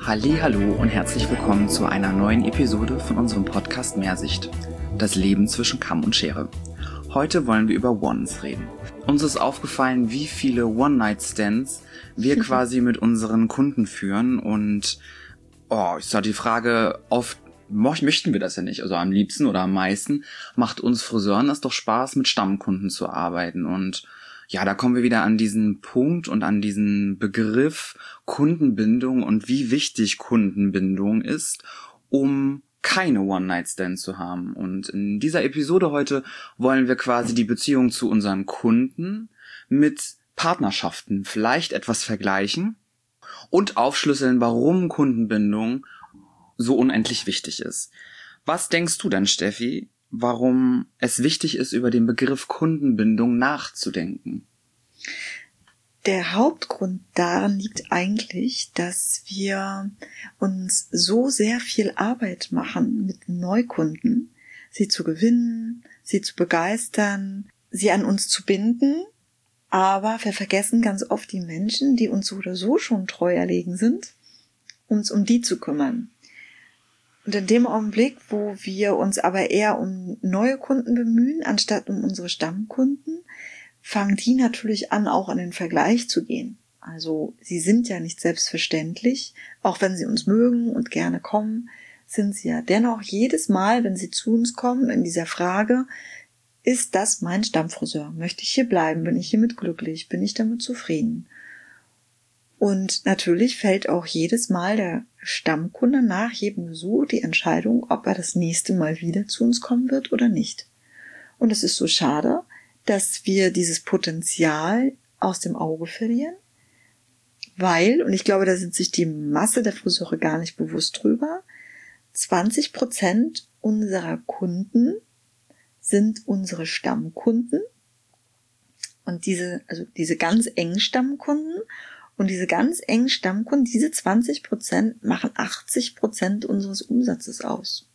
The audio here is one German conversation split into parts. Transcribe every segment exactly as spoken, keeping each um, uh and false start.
Hallihallo und herzlich willkommen zu einer neuen Episode von unserem Podcast Mehrsicht. Das Leben zwischen Kamm und Schere. Heute wollen wir über Ones reden. Uns ist aufgefallen, wie viele One-Night-Stands wir quasi mit unseren Kunden führen und oh, ist da die Frage, oft möchten wir das ja nicht, also am liebsten oder am meisten macht uns Friseuren es doch Spaß, mit Stammkunden zu arbeiten. Und ja, da kommen wir wieder an diesen Punkt und an diesen Begriff Kundenbindung und wie wichtig Kundenbindung ist, um keine One-Night-Stand zu haben. Und in dieser Episode heute wollen wir quasi die Beziehung zu unseren Kunden mit Partnerschaften vielleicht etwas vergleichen und aufschlüsseln, warum Kundenbindung so unendlich wichtig ist. Was denkst du denn, Steffi, warum es wichtig ist, über den Begriff Kundenbindung nachzudenken? Der Hauptgrund daran liegt eigentlich, dass wir uns so sehr viel Arbeit machen mit Neukunden, sie zu gewinnen, sie zu begeistern, sie an uns zu binden, aber wir vergessen ganz oft die Menschen, die uns so oder so schon treu erlegen sind, uns um die zu kümmern. Und in dem Augenblick, wo wir uns aber eher um neue Kunden bemühen, anstatt um unsere Stammkunden, fangen die natürlich an, auch in den Vergleich zu gehen. Also sie sind ja nicht selbstverständlich, auch wenn sie uns mögen und gerne kommen, sind sie ja dennoch jedes Mal, wenn sie zu uns kommen, in dieser Frage, ist das mein Stammfriseur? Möchte ich hier bleiben? Bin ich hiermit glücklich? Bin ich damit zufrieden? Und natürlich fällt auch jedes Mal der Stammkunde nach jedem Besuch die Entscheidung, ob er das nächste Mal wieder zu uns kommen wird oder nicht. Und es ist so schade, dass wir dieses Potenzial aus dem Auge verlieren, weil, und ich glaube, da sind sich die Masse der Friseure gar nicht bewusst drüber, zwanzig Prozent unserer Kunden sind unsere Stammkunden und diese, also diese ganz engen Stammkunden. Und diese ganz engen Stammkunden, diese zwanzig Prozent machen achtzig Prozent unseres Umsatzes aus.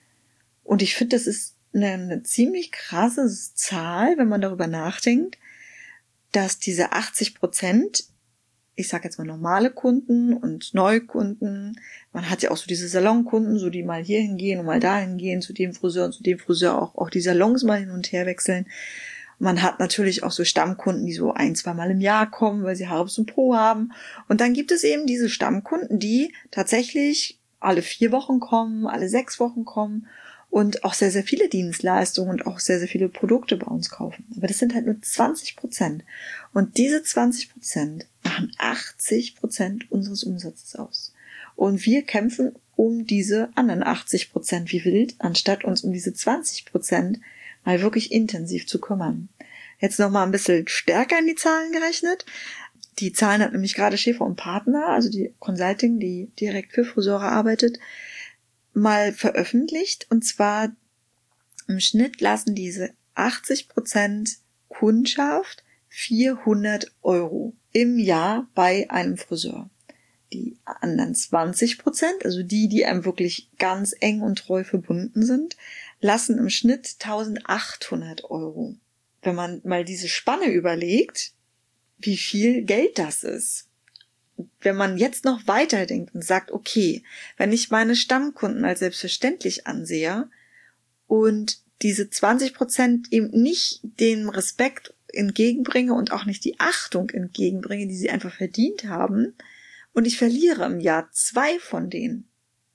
Und ich finde, das ist eine, eine ziemlich krasse Zahl, wenn man darüber nachdenkt, dass diese achtzig Prozent, ich sage jetzt mal normale Kunden und Neukunden, man hat ja auch so diese Salonkunden, so die mal hier hingehen und mal dahin gehen, zu dem Friseur und zu dem Friseur auch, auch die Salons mal hin und her wechseln. Man hat natürlich auch so Stammkunden, die so ein, zwei Mal im Jahr kommen, weil sie Haare bis zum Po haben. Und dann gibt es eben diese Stammkunden, die tatsächlich alle vier Wochen kommen, alle sechs Wochen kommen und auch sehr, sehr viele Dienstleistungen und auch sehr, sehr viele Produkte bei uns kaufen. Aber das sind halt nur zwanzig Prozent. Und diese zwanzig Prozent machen achtzig Prozent unseres Umsatzes aus. Und wir kämpfen um diese anderen achtzig Prozent wie wild, anstatt uns um diese zwanzig Prozent mal wirklich intensiv zu kümmern. Jetzt noch mal ein bisschen stärker in die Zahlen gerechnet. Die Zahlen hat nämlich gerade Schäfer und Partner, also die Consulting, die direkt für Friseure arbeitet, mal veröffentlicht. Und zwar im Schnitt lassen diese achtzig Prozent Kundschaft vierhundert Euro im Jahr bei einem Friseur. Die anderen zwanzig Prozent, also die, die einem wirklich ganz eng und treu verbunden sind, lassen im Schnitt eintausendachthundert Euro. Wenn man mal diese Spanne überlegt, wie viel Geld das ist. Wenn man jetzt noch weiterdenkt und sagt, okay, wenn ich meine Stammkunden als selbstverständlich ansehe und diese zwanzig Prozent eben nicht den Respekt entgegenbringe und auch nicht die Achtung entgegenbringe, die sie einfach verdient haben, und ich verliere im Jahr zwei von denen,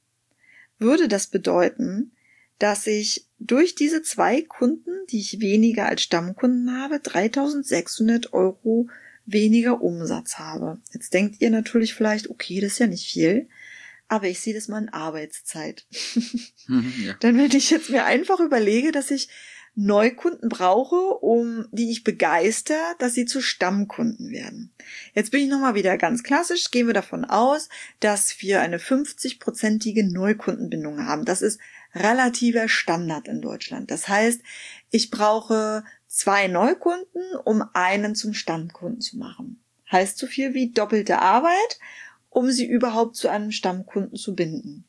würde das bedeuten, dass ich durch diese zwei Kunden, die ich weniger als Stammkunden habe, dreitausendsechshundert Euro weniger Umsatz habe. Jetzt denkt ihr natürlich vielleicht, okay, das ist ja nicht viel, aber ich sehe das mal in Arbeitszeit. Mhm, ja. Denn wenn ich jetzt mir einfach überlege, dass ich Neukunden brauche, um die ich begeister, dass sie zu Stammkunden werden. Jetzt bin ich nochmal wieder ganz klassisch, gehen wir davon aus, dass wir eine fünfzig-prozentige Neukundenbindung haben. Das ist relativer Standard in Deutschland. Das heißt, ich brauche zwei Neukunden, um einen zum Stammkunden zu machen. Heißt so viel wie doppelte Arbeit, um sie überhaupt zu einem Stammkunden zu binden.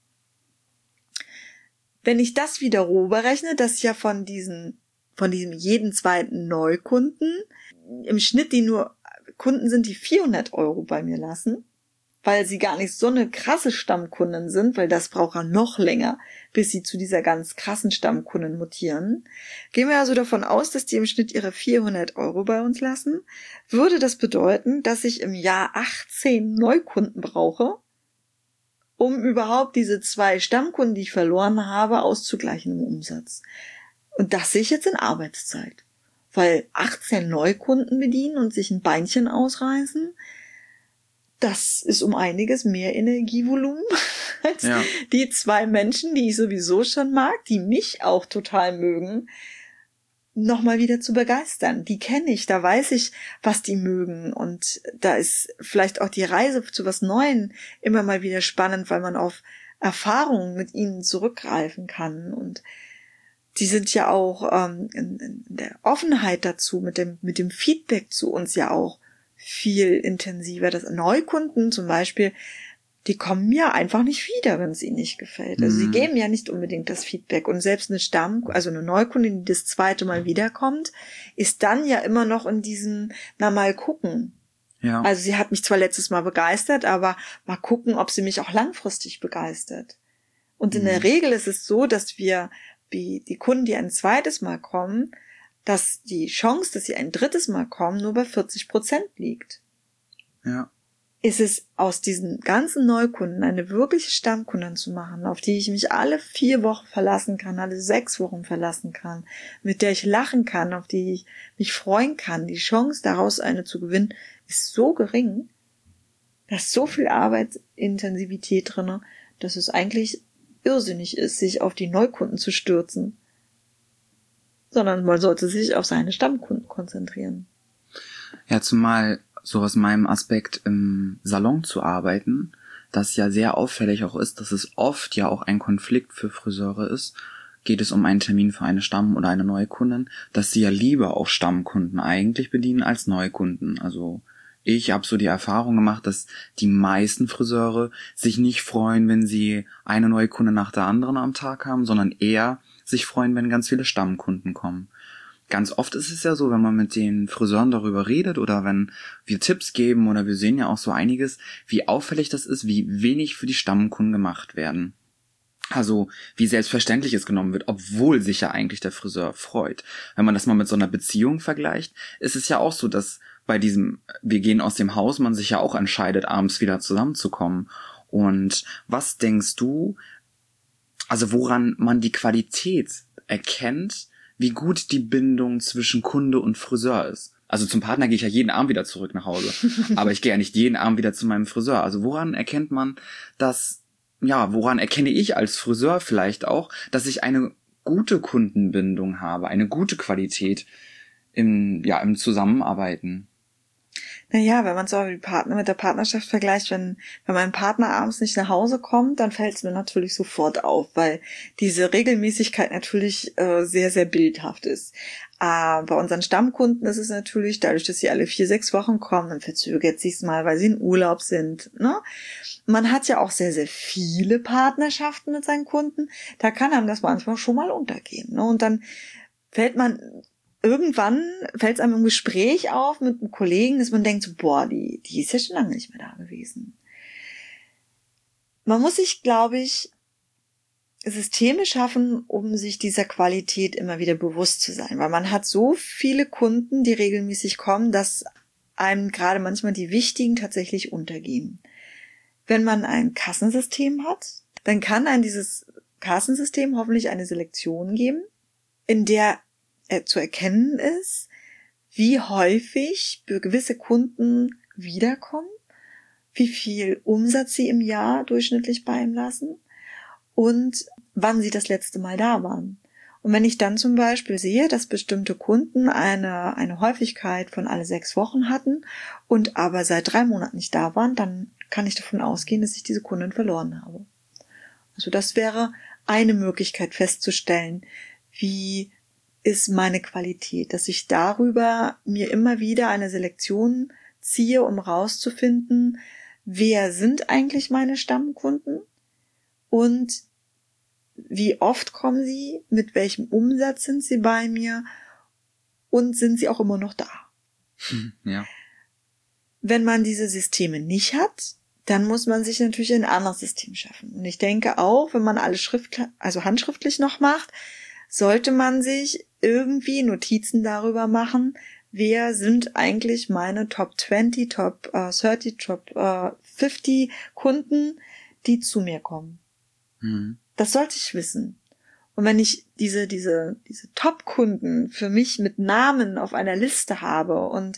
Wenn ich das wieder rüberrechne, dass ja von diesen, von diesem jeden zweiten Neukunden im Schnitt die nur Kunden sind, die vierhundert Euro bei mir lassen, weil sie gar nicht so eine krasse Stammkundin sind, weil das braucht ja noch länger, bis sie zu dieser ganz krassen Stammkundin mutieren. Gehen wir also davon aus, dass die im Schnitt ihre vierhundert Euro bei uns lassen, würde das bedeuten, dass ich im Jahr achtzehn Neukunden brauche, um überhaupt diese zwei Stammkunden, die ich verloren habe, auszugleichen im Umsatz. Und das sehe ich jetzt in Arbeitszeit. Weil achtzehn Neukunden bedienen und sich ein Beinchen ausreißen, das ist um einiges mehr Energievolumen als ja. die zwei Menschen, die ich sowieso schon mag, die mich auch total mögen, nochmal wieder zu begeistern. Die kenne ich, da weiß ich, was die mögen. Und da ist vielleicht auch die Reise zu was Neuem immer mal wieder spannend, weil man auf Erfahrungen mit ihnen zurückgreifen kann. Und die sind ja auch ähm, in, in der Offenheit dazu, mit dem, mit dem Feedback zu uns ja auch viel intensiver. Das Neukunden zum Beispiel, die kommen ja einfach nicht wieder, wenn es ihnen nicht gefällt. Also mhm. sie geben ja nicht unbedingt das Feedback. Und selbst eine Stamm, also eine Neukundin, die das zweite Mal wiederkommt, ist dann ja immer noch in diesem, na mal gucken. Ja. Also sie hat mich zwar letztes Mal begeistert, aber mal gucken, ob sie mich auch langfristig begeistert. Und in mhm. der Regel ist es so, dass wir, wie die Kunden, die ein zweites Mal kommen, dass die Chance, dass sie ein drittes Mal kommen, nur bei vierzig Prozent liegt. Ja. Ist es aus diesen ganzen Neukunden eine wirkliche Stammkundin zu machen, auf die ich mich alle vier Wochen verlassen kann, alle sechs Wochen verlassen kann, mit der ich lachen kann, auf die ich mich freuen kann. Die Chance, daraus eine zu gewinnen, ist so gering, da ist so viel Arbeitsintensivität drin, dass es eigentlich irrsinnig ist, sich auf die Neukunden zu stürzen. Sondern man sollte sich auf seine Stammkunden konzentrieren. Ja, zumal so aus meinem Aspekt im Salon zu arbeiten, das ja sehr auffällig auch ist, dass es oft ja auch ein Konflikt für Friseure ist, geht es um einen Termin für eine Stamm- oder eine Neukundin, dass sie ja lieber auch Stammkunden eigentlich bedienen als Neukunden. Also ich habe so die Erfahrung gemacht, dass die meisten Friseure sich nicht freuen, wenn sie eine Neukunde nach der anderen am Tag haben, sondern eher sich freuen, wenn ganz viele Stammkunden kommen. Ganz oft ist es ja so, wenn man mit den Friseuren darüber redet oder wenn wir Tipps geben oder wir sehen ja auch so einiges, wie auffällig das ist, wie wenig für die Stammkunden gemacht werden. Also wie selbstverständlich es genommen wird, obwohl sich ja eigentlich der Friseur freut. Wenn man das mal mit so einer Beziehung vergleicht, ist es ja auch so, dass bei diesem wir gehen aus dem Haus, man sich ja auch entscheidet, abends wieder zusammenzukommen. Und was denkst du, also woran man die Qualität erkennt, wie gut die Bindung zwischen Kunde und Friseur ist? Also zum Partner gehe ich ja jeden Abend wieder zurück nach Hause, aber ich gehe ja nicht jeden Abend wieder zu meinem Friseur. Also woran erkennt man, dass, ja, woran erkenne ich als Friseur vielleicht auch, dass ich eine gute Kundenbindung habe, eine gute Qualität im, ja, im Zusammenarbeiten? Naja, wenn man so die Partner mit der Partnerschaft vergleicht, wenn, wenn mein Partner abends nicht nach Hause kommt, dann fällt es mir natürlich sofort auf, weil diese Regelmäßigkeit natürlich äh, sehr, sehr bildhaft ist. Äh, bei unseren Stammkunden ist es natürlich, dadurch, dass sie alle vier, sechs Wochen kommen, dann verzögert sich's mal, weil sie in Urlaub sind. Ne? Man hat ja auch sehr, sehr viele Partnerschaften mit seinen Kunden. Da kann einem das manchmal schon mal untergehen. Ne? Und dann fällt man... Irgendwann fällt es einem im Gespräch auf mit einem Kollegen, dass man denkt, so, boah, die, die ist ja schon lange nicht mehr da gewesen. Man muss sich, glaube ich, Systeme schaffen, um sich dieser Qualität immer wieder bewusst zu sein. Weil man hat so viele Kunden, die regelmäßig kommen, dass einem gerade manchmal die wichtigen tatsächlich untergehen. Wenn man ein Kassensystem hat, dann kann einem dieses Kassensystem hoffentlich eine Selektion geben, in der zu erkennen ist, wie häufig gewisse Kunden wiederkommen, wie viel Umsatz sie im Jahr durchschnittlich bei ihm lassen und wann sie das letzte Mal da waren. Und wenn ich dann zum Beispiel sehe, dass bestimmte Kunden eine, eine Häufigkeit von alle sechs Wochen hatten und aber seit drei Monaten nicht da waren, dann kann ich davon ausgehen, dass ich diese Kunden verloren habe. Also das wäre eine Möglichkeit festzustellen, wie ist meine Qualität, dass ich darüber mir immer wieder eine Selektion ziehe, um rauszufinden, wer sind eigentlich meine Stammkunden und wie oft kommen sie, mit welchem Umsatz sind sie bei mir und sind sie auch immer noch da. Ja. Wenn man diese Systeme nicht hat, dann muss man sich natürlich ein anderes System schaffen. Und ich denke auch, wenn man alles schriftlich, also handschriftlich noch macht, sollte man sich irgendwie Notizen darüber machen, wer sind eigentlich meine Top zwanzig, Top äh, dreißig, Top äh, fünfzig Kunden, die zu mir kommen. Mhm. Das sollte ich wissen. Und wenn ich diese, diese, diese Top-Kunden für mich mit Namen auf einer Liste habe und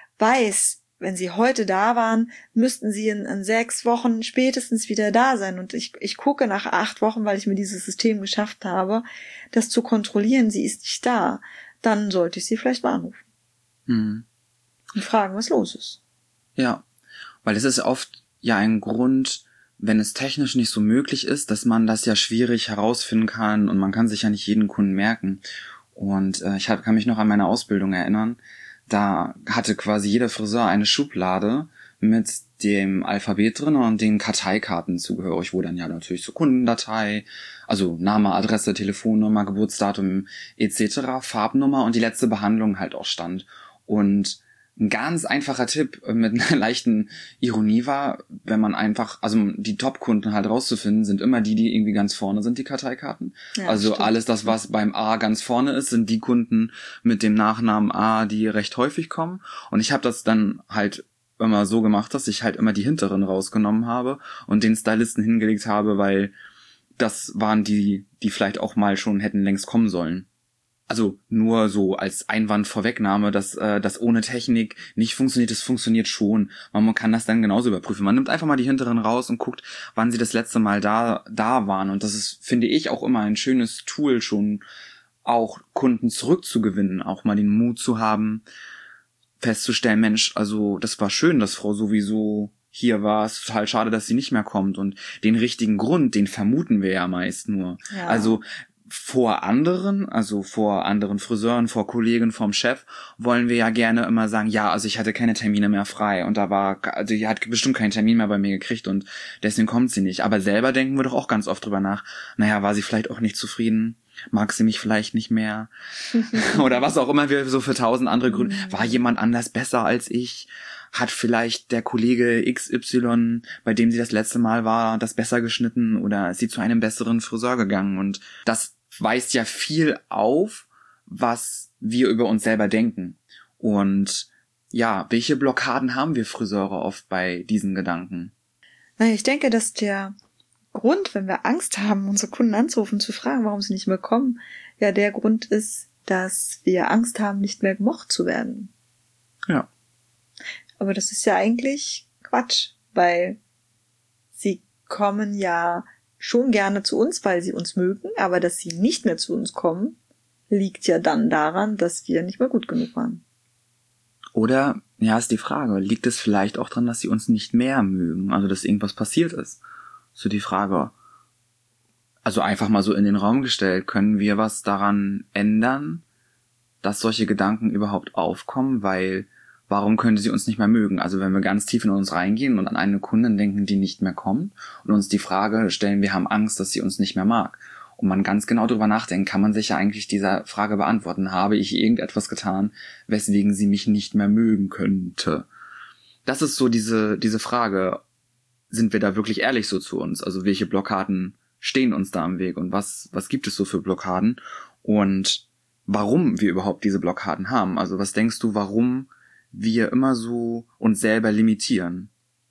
weiß, wenn sie heute da waren, müssten sie in, in sechs Wochen spätestens wieder da sein. Und ich, ich gucke nach acht Wochen, weil ich mir dieses System geschafft habe, das zu kontrollieren, sie ist nicht da. Dann sollte ich sie vielleicht mal anrufen. Mhm. Und fragen, was los ist. Ja, weil es ist oft ja ein Grund, wenn es technisch nicht so möglich ist, dass man das ja schwierig herausfinden kann und man kann sich ja nicht jeden Kunden merken. Und äh, ich hab, kann mich noch an meine Ausbildung erinnern. Da hatte quasi jeder Friseur eine Schublade mit dem Alphabet drin und den Karteikarten zugehörig, wo dann ja natürlich so Kundendatei, also Name, Adresse, Telefonnummer, Geburtsdatum et cetera, Farbnummer und die letzte Behandlung halt auch stand. Und ein ganz einfacher Tipp mit einer leichten Ironie war, wenn man einfach, also die Top-Kunden halt rauszufinden, sind immer die, die irgendwie ganz vorne sind, die Karteikarten. Ja, also stimmt. Alles das, was beim A ganz vorne ist, sind die Kunden mit dem Nachnamen A, die recht häufig kommen. Und ich habe das dann halt immer so gemacht, dass ich halt immer die hinteren rausgenommen habe und den Stylisten hingelegt habe, weil das waren die, die vielleicht auch mal schon hätten längst kommen sollen. Also nur so als Einwand Vorwegnahme, dass äh, das ohne Technik nicht funktioniert, das funktioniert schon. Man kann das dann genauso überprüfen. Man nimmt einfach mal die hinteren raus und guckt, wann sie das letzte Mal da da waren. Und das ist, finde ich, auch immer ein schönes Tool, schon auch Kunden zurückzugewinnen, auch mal den Mut zu haben, festzustellen, Mensch, also das war schön, dass Frau sowieso hier war, es total schade, dass sie nicht mehr kommt. Und den richtigen Grund, den vermuten wir ja meist nur. Ja. Also vor anderen, also vor anderen Friseuren, vor Kollegen, vom Chef, wollen wir ja gerne immer sagen, ja, also ich hatte keine Termine mehr frei und da war, also die hat bestimmt keinen Termin mehr bei mir gekriegt und deswegen kommt sie nicht. Aber selber denken wir doch auch ganz oft drüber nach, naja, war sie vielleicht auch nicht zufrieden? Mag sie mich vielleicht nicht mehr? Oder was auch immer wir so für tausend andere Gründe. War jemand anders besser als ich? Hat vielleicht der Kollege X Y, bei dem sie das letzte Mal war, das besser geschnitten oder ist sie zu einem besseren Friseur gegangen? Und das weist ja viel auf, was wir über uns selber denken. Und ja, welche Blockaden haben wir Friseure oft bei diesen Gedanken? Ich denke, dass der Grund, wenn wir Angst haben, unsere Kunden anzurufen, zu fragen, warum sie nicht mehr kommen, ja der Grund ist, dass wir Angst haben, nicht mehr gemocht zu werden. Ja. Aber das ist ja eigentlich Quatsch, weil sie kommen ja schon gerne zu uns, weil sie uns mögen, aber dass sie nicht mehr zu uns kommen, liegt ja dann daran, dass wir nicht mehr gut genug waren. Oder, ja, ist die Frage, liegt es vielleicht auch daran, dass sie uns nicht mehr mögen, also dass irgendwas passiert ist? So die Frage, also einfach mal so in den Raum gestellt, können wir was daran ändern, dass solche Gedanken überhaupt aufkommen, weil warum könnte sie uns nicht mehr mögen? Also wenn wir ganz tief in uns reingehen und an eine Kundin denken, die nicht mehr kommt und uns die Frage stellen, wir haben Angst, dass sie uns nicht mehr mag. Und man ganz genau drüber nachdenkt, kann man sich ja eigentlich dieser Frage beantworten. Habe ich irgendetwas getan, weswegen sie mich nicht mehr mögen könnte? Das ist so diese, diese Frage. Sind wir da wirklich ehrlich so zu uns? Also welche Blockaden stehen uns da im Weg und was, was gibt es so für Blockaden? Und warum wir überhaupt diese Blockaden haben? Also was denkst du, warum wir immer so uns selber limitieren?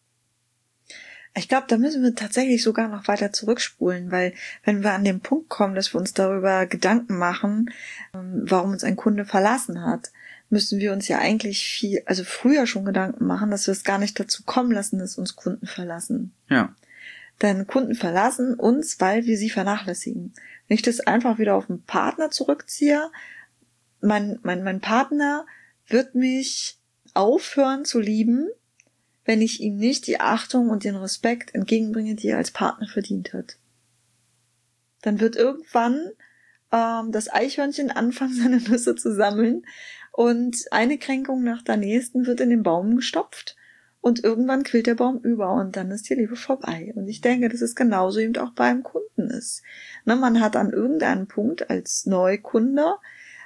Ich glaube, da müssen wir tatsächlich sogar noch weiter zurückspulen, weil wenn wir an den Punkt kommen, dass wir uns darüber Gedanken machen, warum uns ein Kunde verlassen hat, müssen wir uns ja eigentlich viel, also früher schon Gedanken machen, dass wir es gar nicht dazu kommen lassen, dass uns Kunden verlassen. Ja. Denn Kunden verlassen uns, weil wir sie vernachlässigen. Wenn ich das einfach wieder auf den Partner zurückziehe, mein, mein, mein Partner wird mich aufhören zu lieben, wenn ich ihm nicht die Achtung und den Respekt entgegenbringe, die er als Partner verdient hat. Dann wird irgendwann ähm, das Eichhörnchen anfangen, seine Nüsse zu sammeln und eine Kränkung nach der nächsten wird in den Baum gestopft und irgendwann quillt der Baum über und dann ist die Liebe vorbei. Und ich denke, dass es genauso eben auch beim Kunden ist. Ne, man hat an irgendeinem Punkt als Neukunde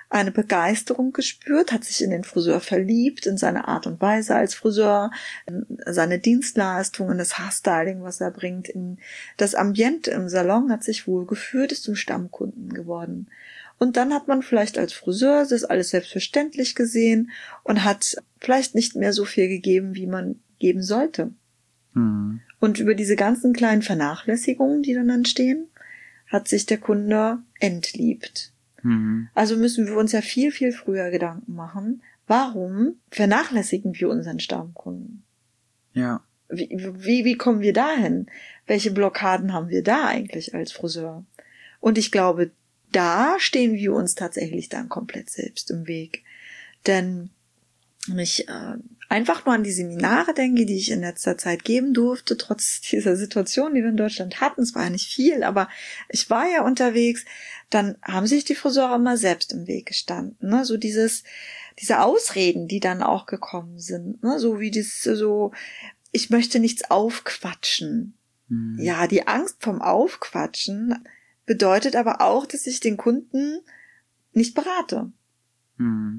eine Begeisterung gespürt, hat sich in den Friseur verliebt, in seine Art und Weise als Friseur, in seine Dienstleistungen, das Haarstyling, was er bringt, in das Ambiente im Salon, hat sich wohlgefühlt, ist zum Stammkunden geworden. Und dann hat man vielleicht als Friseur das alles selbstverständlich gesehen und hat vielleicht nicht mehr so viel gegeben, wie man geben sollte. Mhm. Und über diese ganzen kleinen Vernachlässigungen, die dann entstehen, hat sich der Kunde entliebt. Mhm. Also müssen wir uns ja viel, viel früher Gedanken machen, warum vernachlässigen wir unseren Stammkunden? Ja. Wie, wie, wie kommen wir dahin? Welche Blockaden haben wir da eigentlich als Friseur? Und ich glaube, da stehen wir uns tatsächlich dann komplett selbst im Weg. Denn wenn ich äh, einfach nur an die Seminare denke, die ich in letzter Zeit geben durfte, trotz dieser Situation, die wir in Deutschland hatten, es war ja nicht viel, aber ich war ja unterwegs, dann haben sich die Friseure immer selbst im Weg gestanden, ne? So dieses, diese Ausreden, die dann auch gekommen sind, ne? So wie das, so, ich möchte nichts aufquatschen. Mhm. Ja, die Angst vom Aufquatschen bedeutet aber auch, dass ich den Kunden nicht berate. Mhm.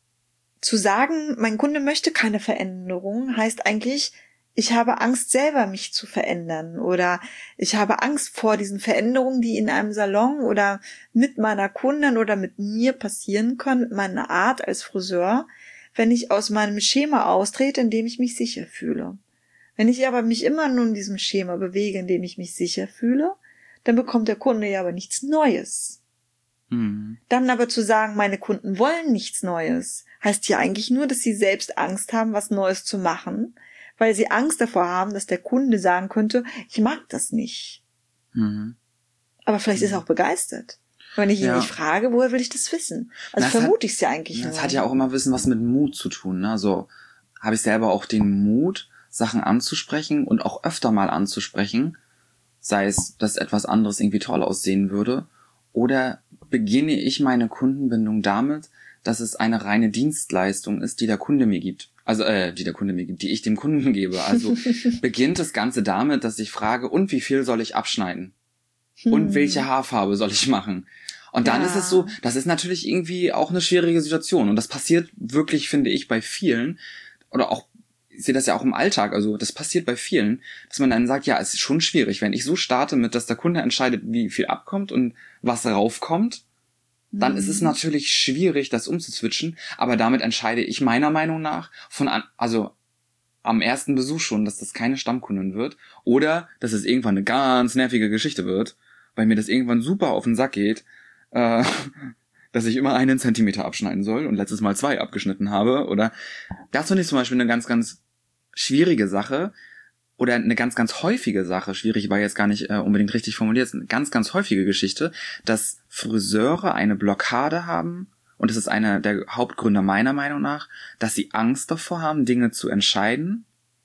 Zu sagen, mein Kunde möchte keine Veränderung, heißt eigentlich, ich habe Angst, selber mich zu verändern oder ich habe Angst vor diesen Veränderungen, die in einem Salon oder mit meiner Kundin oder mit mir passieren können, mit meiner Art als Friseur, wenn ich aus meinem Schema austrete, in dem ich mich sicher fühle. Wenn ich aber mich immer nur in diesem Schema bewege, in dem ich mich sicher fühle, dann bekommt der Kunde ja aber nichts Neues. Mhm. Dann aber zu sagen, meine Kunden wollen nichts Neues, heißt ja eigentlich nur, dass sie selbst Angst haben, was Neues zu machen, weil sie Angst davor haben, dass der Kunde sagen könnte, ich mag das nicht. Mhm. Aber vielleicht ist er auch begeistert. Wenn ich ihn Ja. nicht frage, woher will ich das wissen? Also Das vermute hat- ich es ja eigentlich Das nur. hat ja auch immer Wissen was mit Mut zu tun. Ne? Also habe ich selber auch den Mut, Sachen anzusprechen und auch öfter mal anzusprechen, sei es, dass etwas anderes irgendwie toll aussehen würde, oder beginne ich meine Kundenbindung damit, dass es eine reine Dienstleistung ist, die der Kunde mir gibt. Also, äh, die der Kunde mir gibt, die ich dem Kunden gebe. Also beginnt das Ganze damit, dass ich frage, und wie viel soll ich abschneiden? Und welche Haarfarbe soll ich machen? Und dann Ja. ist es so, das ist natürlich irgendwie auch eine schwierige Situation. Und das passiert wirklich, finde ich, bei vielen, oder auch, ich sehe das ja auch im Alltag, also das passiert bei vielen, dass man dann sagt, ja, es ist schon schwierig, wenn ich so starte mit, dass der Kunde entscheidet, wie viel abkommt und was raufkommt, dann ist es natürlich schwierig, das umzuswitchen, aber damit entscheide ich meiner Meinung nach von an, also am ersten Besuch schon, dass das keine Stammkundin wird oder dass es irgendwann eine ganz nervige Geschichte wird, weil mir das irgendwann super auf den Sack geht, äh, dass ich immer einen Zentimeter abschneiden soll und letztes Mal zwei abgeschnitten habe, oder das finde ich zum Beispiel eine ganz, ganz schwierige Sache oder eine ganz, ganz häufige Sache, schwierig war jetzt gar nicht äh, unbedingt richtig formuliert, ist eine ganz, ganz häufige Geschichte, dass Friseure eine Blockade haben, und das ist einer der Hauptgründe meiner Meinung nach, dass sie Angst davor haben, Dinge zu entscheiden,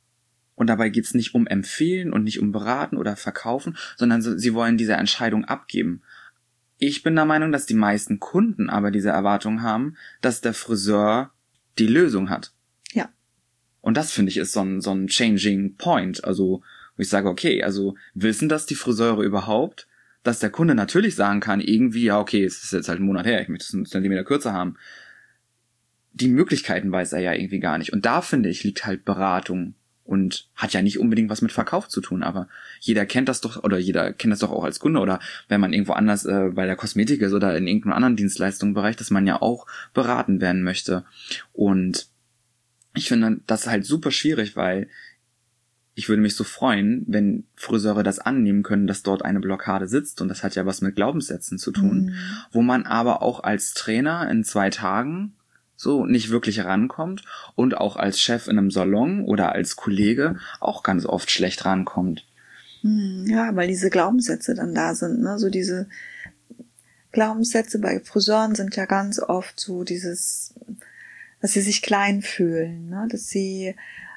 und dabei geht's nicht um empfehlen und nicht um beraten oder verkaufen, sondern sie wollen diese Entscheidung abgeben. Ich bin der Meinung, dass die meisten Kunden aber diese Erwartung haben, dass der Friseur die Lösung hat. Ja. Und das, finde ich, ist so ein, so ein changing point. Also, wo ich sage, okay, also wissen das die Friseure überhaupt, dass der Kunde natürlich sagen kann, irgendwie, ja, okay, es ist jetzt halt ein Monat her, ich möchte es einen Zentimeter kürzer haben. Die Möglichkeiten weiß er ja irgendwie gar nicht. Und da, finde ich, liegt halt Beratung und hat ja nicht unbedingt was mit Verkauf zu tun, aber jeder kennt das doch, oder jeder kennt das doch auch als Kunde, oder wenn man irgendwo anders äh, bei der Kosmetik ist oder in irgendeinem anderen Dienstleistungsbereich, dass man ja auch beraten werden möchte. Und ich finde das halt super schwierig, weil ich würde mich so freuen, wenn Friseure das annehmen können, dass dort eine Blockade sitzt, und das hat ja was mit Glaubenssätzen zu tun, Mhm. wo man aber auch als Trainer in zwei Tagen so nicht wirklich rankommt und auch als Chef in einem Salon oder als Kollege auch ganz oft schlecht rankommt. Hm, Ja, weil diese Glaubenssätze dann da sind, ne? So diese Glaubenssätze bei Friseuren sind ja ganz oft so dieses, dass sie sich klein fühlen, ne? Dass sie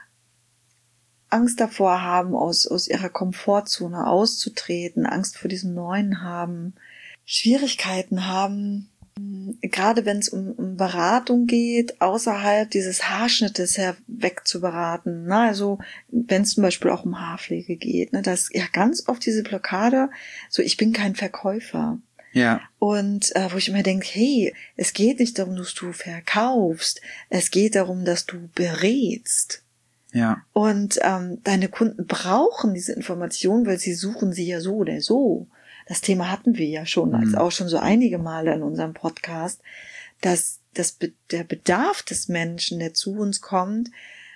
Angst davor haben, aus, aus ihrer Komfortzone auszutreten, Angst vor diesem Neuen haben, Schwierigkeiten haben, gerade wenn es um, um Beratung geht, außerhalb dieses Haarschnittes herweg zu beraten. Ne? Also wenn es zum Beispiel auch um Haarpflege geht, ne? Da ist ja ganz oft diese Blockade, so ich bin kein Verkäufer. Ja. Und äh, wo ich immer denke, hey, es geht nicht darum, dass du verkaufst, es geht darum, dass du berätst. Ja. Und ähm, deine Kunden brauchen diese Informationen, weil sie suchen sie ja so oder so. Das Thema hatten wir ja schon, mhm. als auch schon so einige Male in unserem Podcast, dass das, der Bedarf des Menschen, der zu uns kommt,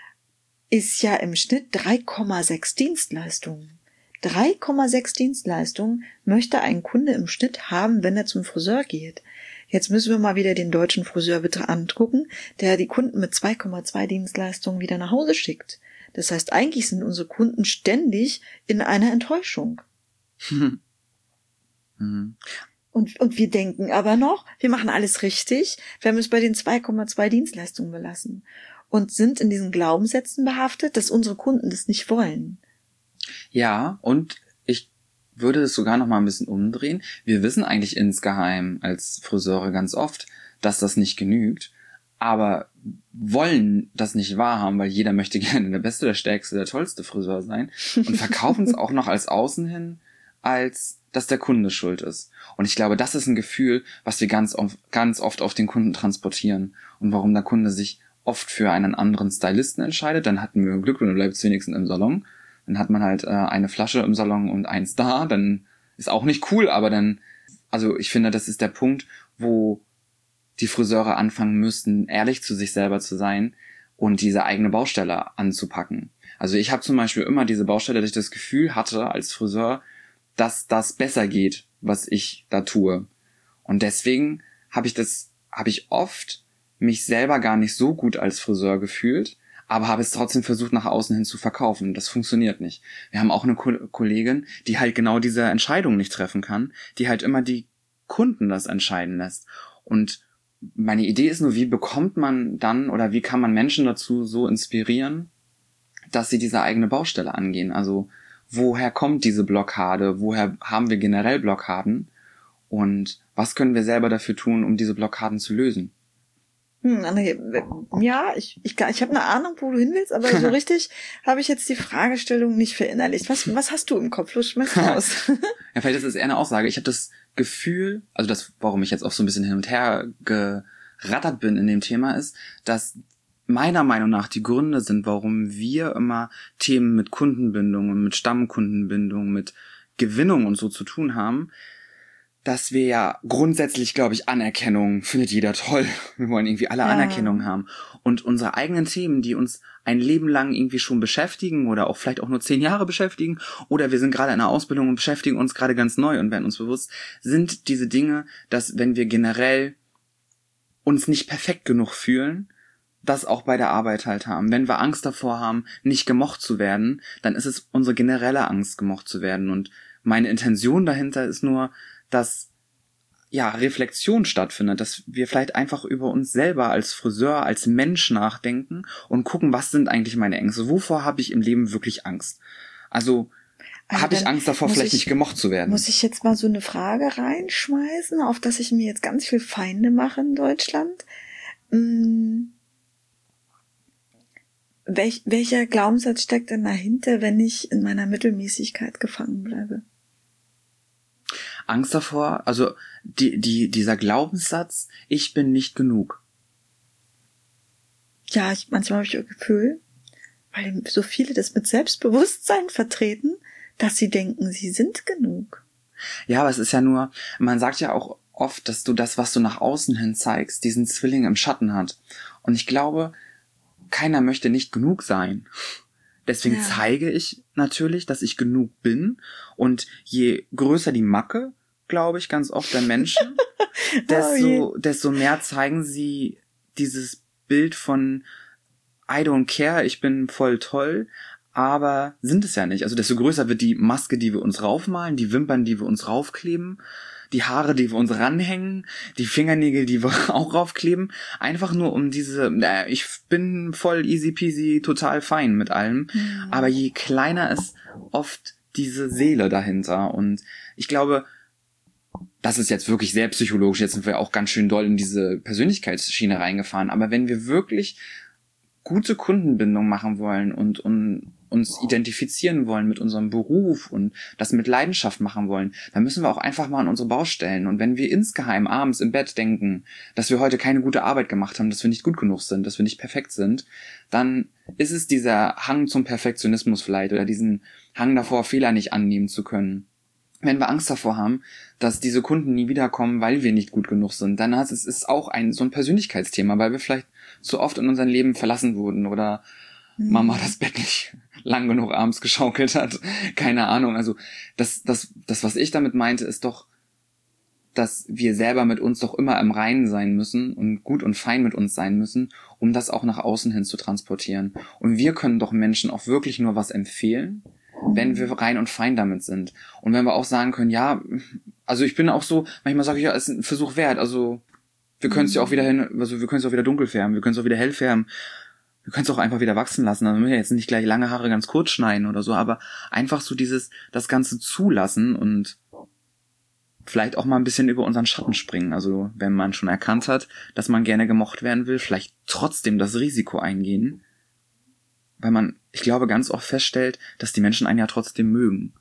ist ja im Schnitt drei Komma sechs Dienstleistungen. drei Komma sechs Dienstleistungen möchte ein Kunde im Schnitt haben, wenn er zum Friseur geht. Jetzt müssen wir mal wieder den deutschen Friseur bitte angucken, der die Kunden mit zwei Komma zwei Dienstleistungen wieder nach Hause schickt. Das heißt, eigentlich sind unsere Kunden ständig in einer Enttäuschung. Hm. Hm. Und, und wir denken aber noch, wir machen alles richtig, wir haben es bei den zwei Komma zwei Dienstleistungen belassen und sind in diesen Glaubenssätzen behaftet, dass unsere Kunden das nicht wollen. Ja, und ich würde es sogar noch mal ein bisschen umdrehen. Wir wissen eigentlich insgeheim als Friseure ganz oft, dass das nicht genügt, aber wollen das nicht wahrhaben, weil jeder möchte gerne der beste, der stärkste, der tollste Friseur sein und verkaufen es auch noch als außen hin, als dass der Kunde schuld ist. Und ich glaube, das ist ein Gefühl, was wir ganz oft, ganz oft auf den Kunden transportieren und warum der Kunde sich oft für einen anderen Stylisten entscheidet. Dann hatten wir Glück und dann bleibt es wenigstens im Salon. Dann hat man halt äh, eine Flasche im Salon und eins da. Dann ist auch nicht cool, aber dann, also ich finde, das ist der Punkt, wo die Friseure anfangen müssten, ehrlich zu sich selber zu sein und diese eigene Baustelle anzupacken. Also ich habe zum Beispiel immer diese Baustelle, dass ich das Gefühl hatte als Friseur, dass das besser geht, was ich da tue. Und deswegen habe ich das, habe ich oft mich selber gar nicht so gut als Friseur gefühlt, aber habe es trotzdem versucht, nach außen hin zu verkaufen. Das funktioniert nicht. Wir haben auch eine Ko- Kollegin, die halt genau diese Entscheidung nicht treffen kann, die halt immer die Kunden das entscheiden lässt. Und meine Idee ist nur, wie bekommt man dann oder wie kann man Menschen dazu so inspirieren, dass sie diese eigene Baustelle angehen? Also woher kommt diese Blockade? Woher haben wir generell Blockaden? Und was können wir selber dafür tun, um diese Blockaden zu lösen? Hm, ja, ich, ich, ich habe eine Ahnung, wo du hin willst, aber so richtig habe ich jetzt die Fragestellung nicht verinnerlicht. Was, was hast du im Kopf? Los, schmeiß raus. Ja, vielleicht ist es eher eine Aussage. Ich habe das Gefühl, also das, warum ich jetzt auch so ein bisschen hin und her gerattert bin in dem Thema, ist, dass meiner Meinung nach die Gründe sind, warum wir immer Themen mit Kundenbindung und mit Stammkundenbindung, mit Gewinnung und so zu tun haben, dass wir ja grundsätzlich, glaube ich, Anerkennung findet jeder toll. Wir wollen irgendwie alle ja. Anerkennung haben. Und unsere eigenen Themen, die uns ein Leben lang irgendwie schon beschäftigen oder auch vielleicht auch nur zehn Jahre beschäftigen oder wir sind gerade in einer Ausbildung und beschäftigen uns gerade ganz neu und werden uns bewusst, sind diese Dinge, dass wenn wir generell uns nicht perfekt genug fühlen, das auch bei der Arbeit halt haben. Wenn wir Angst davor haben, nicht gemocht zu werden, dann ist es unsere generelle Angst, gemocht zu werden. Und meine Intention dahinter ist nur, dass ja Reflexion stattfindet, dass wir vielleicht einfach über uns selber als Friseur, als Mensch nachdenken und gucken, was sind eigentlich meine Ängste? Wovor habe ich im Leben wirklich Angst? Also, also habe ich Angst davor, vielleicht ich, nicht gemocht zu werden? Muss ich jetzt mal so eine Frage reinschmeißen, auf dass ich mir jetzt ganz viel Feinde mache in Deutschland? Hm. Welch, welcher Glaubenssatz steckt denn dahinter, wenn ich in meiner Mittelmäßigkeit gefangen bleibe? Angst davor, also die, die, dieser Glaubenssatz, ich bin nicht genug. Ja, ich, manchmal habe ich das Gefühl, weil so viele das mit Selbstbewusstsein vertreten, dass sie denken, sie sind genug. Ja, aber es ist ja nur, man sagt ja auch oft, dass du das, was du nach außen hin zeigst, diesen Zwilling im Schatten hat. Und ich glaube, keiner möchte nicht genug sein. Deswegen ja. zeige ich natürlich, dass ich genug bin. Und je größer die Macke, glaube ich, ganz oft der Menschen, desto, oh desto mehr zeigen sie dieses Bild von I don't care, ich bin voll toll, aber sind es ja nicht. Also desto größer wird die Maske, die wir uns raufmalen, die Wimpern, die wir uns raufkleben, die Haare, die wir uns ranhängen, die Fingernägel, die wir auch raufkleben, einfach nur um diese, äh, ich bin voll easy peasy, total fein mit allem, mhm. aber je kleiner ist oft diese Seele dahinter und ich glaube, das ist jetzt wirklich sehr psychologisch, jetzt sind wir auch ganz schön doll in diese Persönlichkeitsschiene reingefahren, aber wenn wir wirklich gute Kundenbindung machen wollen und, und uns identifizieren wollen mit unserem Beruf und das mit Leidenschaft machen wollen, dann müssen wir auch einfach mal an unsere Baustellen. Und wenn wir insgeheim abends im Bett denken, dass wir heute keine gute Arbeit gemacht haben, dass wir nicht gut genug sind, dass wir nicht perfekt sind, dann ist es dieser Hang zum Perfektionismus vielleicht oder diesen Hang davor, Fehler nicht annehmen zu können. Wenn wir Angst davor haben, dass diese Kunden nie wiederkommen, weil wir nicht gut genug sind, dann ist es auch ein so ein Persönlichkeitsthema, weil wir vielleicht so oft in unserem Leben verlassen wurden oder mhm. Mama das Bett nicht lang genug abends geschaukelt hat. Keine Ahnung. Also das, das, das, was ich damit meinte, ist doch, dass wir selber mit uns doch immer im Reinen sein müssen und gut und fein mit uns sein müssen, um das auch nach außen hin zu transportieren. Und wir können doch Menschen auch wirklich nur was empfehlen, wenn wir rein und fein damit sind. Und wenn wir auch sagen können, ja, also ich bin auch so, manchmal sage ich, ja, es ist ein Versuch wert, also wir können es ja auch wieder hin, also wir können es auch wieder dunkel färben, wir können es auch wieder hell färben, wir können es auch einfach wieder wachsen lassen, also wir müssen ja jetzt nicht gleich lange Haare ganz kurz schneiden oder so, aber einfach so dieses, das Ganze zulassen und vielleicht auch mal ein bisschen über unseren Schatten springen, also wenn man schon erkannt hat, dass man gerne gemocht werden will, vielleicht trotzdem das Risiko eingehen, weil man, ich glaube, ganz oft feststellt, dass die Menschen einen ja trotzdem mögen.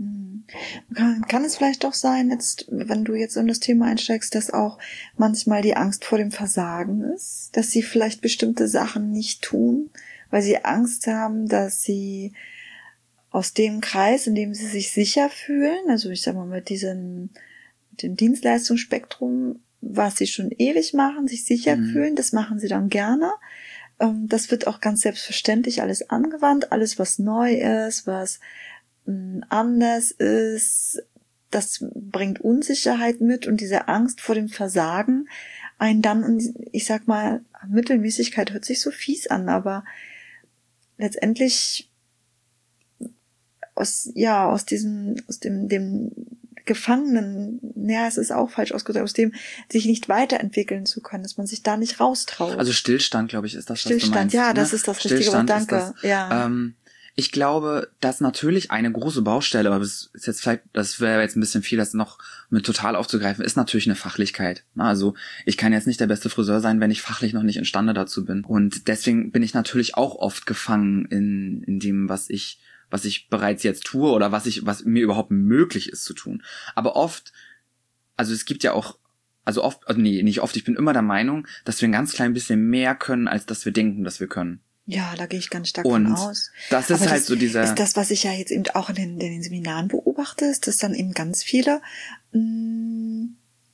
Kann, kann es vielleicht doch sein, jetzt, wenn du jetzt in das Thema einsteigst, dass auch manchmal die Angst vor dem Versagen ist, dass sie vielleicht bestimmte Sachen nicht tun, weil sie Angst haben, dass sie aus dem Kreis, in dem sie sich sicher fühlen, also ich sag mal mit diesem, mit dem Dienstleistungsspektrum, was sie schon ewig machen, sich sicher mhm. fühlen, das machen sie dann gerne. Das wird auch ganz selbstverständlich alles angewandt, alles was neu ist, was anders ist, das bringt Unsicherheit mit und diese Angst vor dem Versagen einen dann, und ich sag mal, Mittelmäßigkeit hört sich so fies an, aber letztendlich aus, ja, aus diesem, aus dem, dem Gefangenen, ja, es ist auch falsch ausgedrückt, aus dem sich nicht weiterentwickeln zu können, dass man sich da nicht raustraut. Also Stillstand, glaube ich, ist das, was Stillstand, du meinst. ja, ne? das ist das richtige Wort, danke. Das, ja. Ähm, ich glaube, dass natürlich eine große Baustelle, aber das ist jetzt vielleicht, das wäre jetzt ein bisschen viel, das noch mit total aufzugreifen, ist natürlich eine Fachlichkeit. Also ich kann jetzt nicht der beste Friseur sein, wenn ich fachlich noch nicht imstande dazu bin. Und deswegen bin ich natürlich auch oft gefangen in, in dem, was ich was ich bereits jetzt tue oder was ich, was mir überhaupt möglich ist zu tun. Aber oft, also es gibt ja auch, also oft, also nee, nicht oft, ich bin immer der Meinung, dass wir ein ganz klein bisschen mehr können, als dass wir denken, dass wir können. Ja, da gehe ich ganz stark und von aus. Das ist Aber halt das so dieser... ist das, was ich ja jetzt eben auch in den, in den Seminaren beobachte, ist, dass dann eben ganz viele, mh,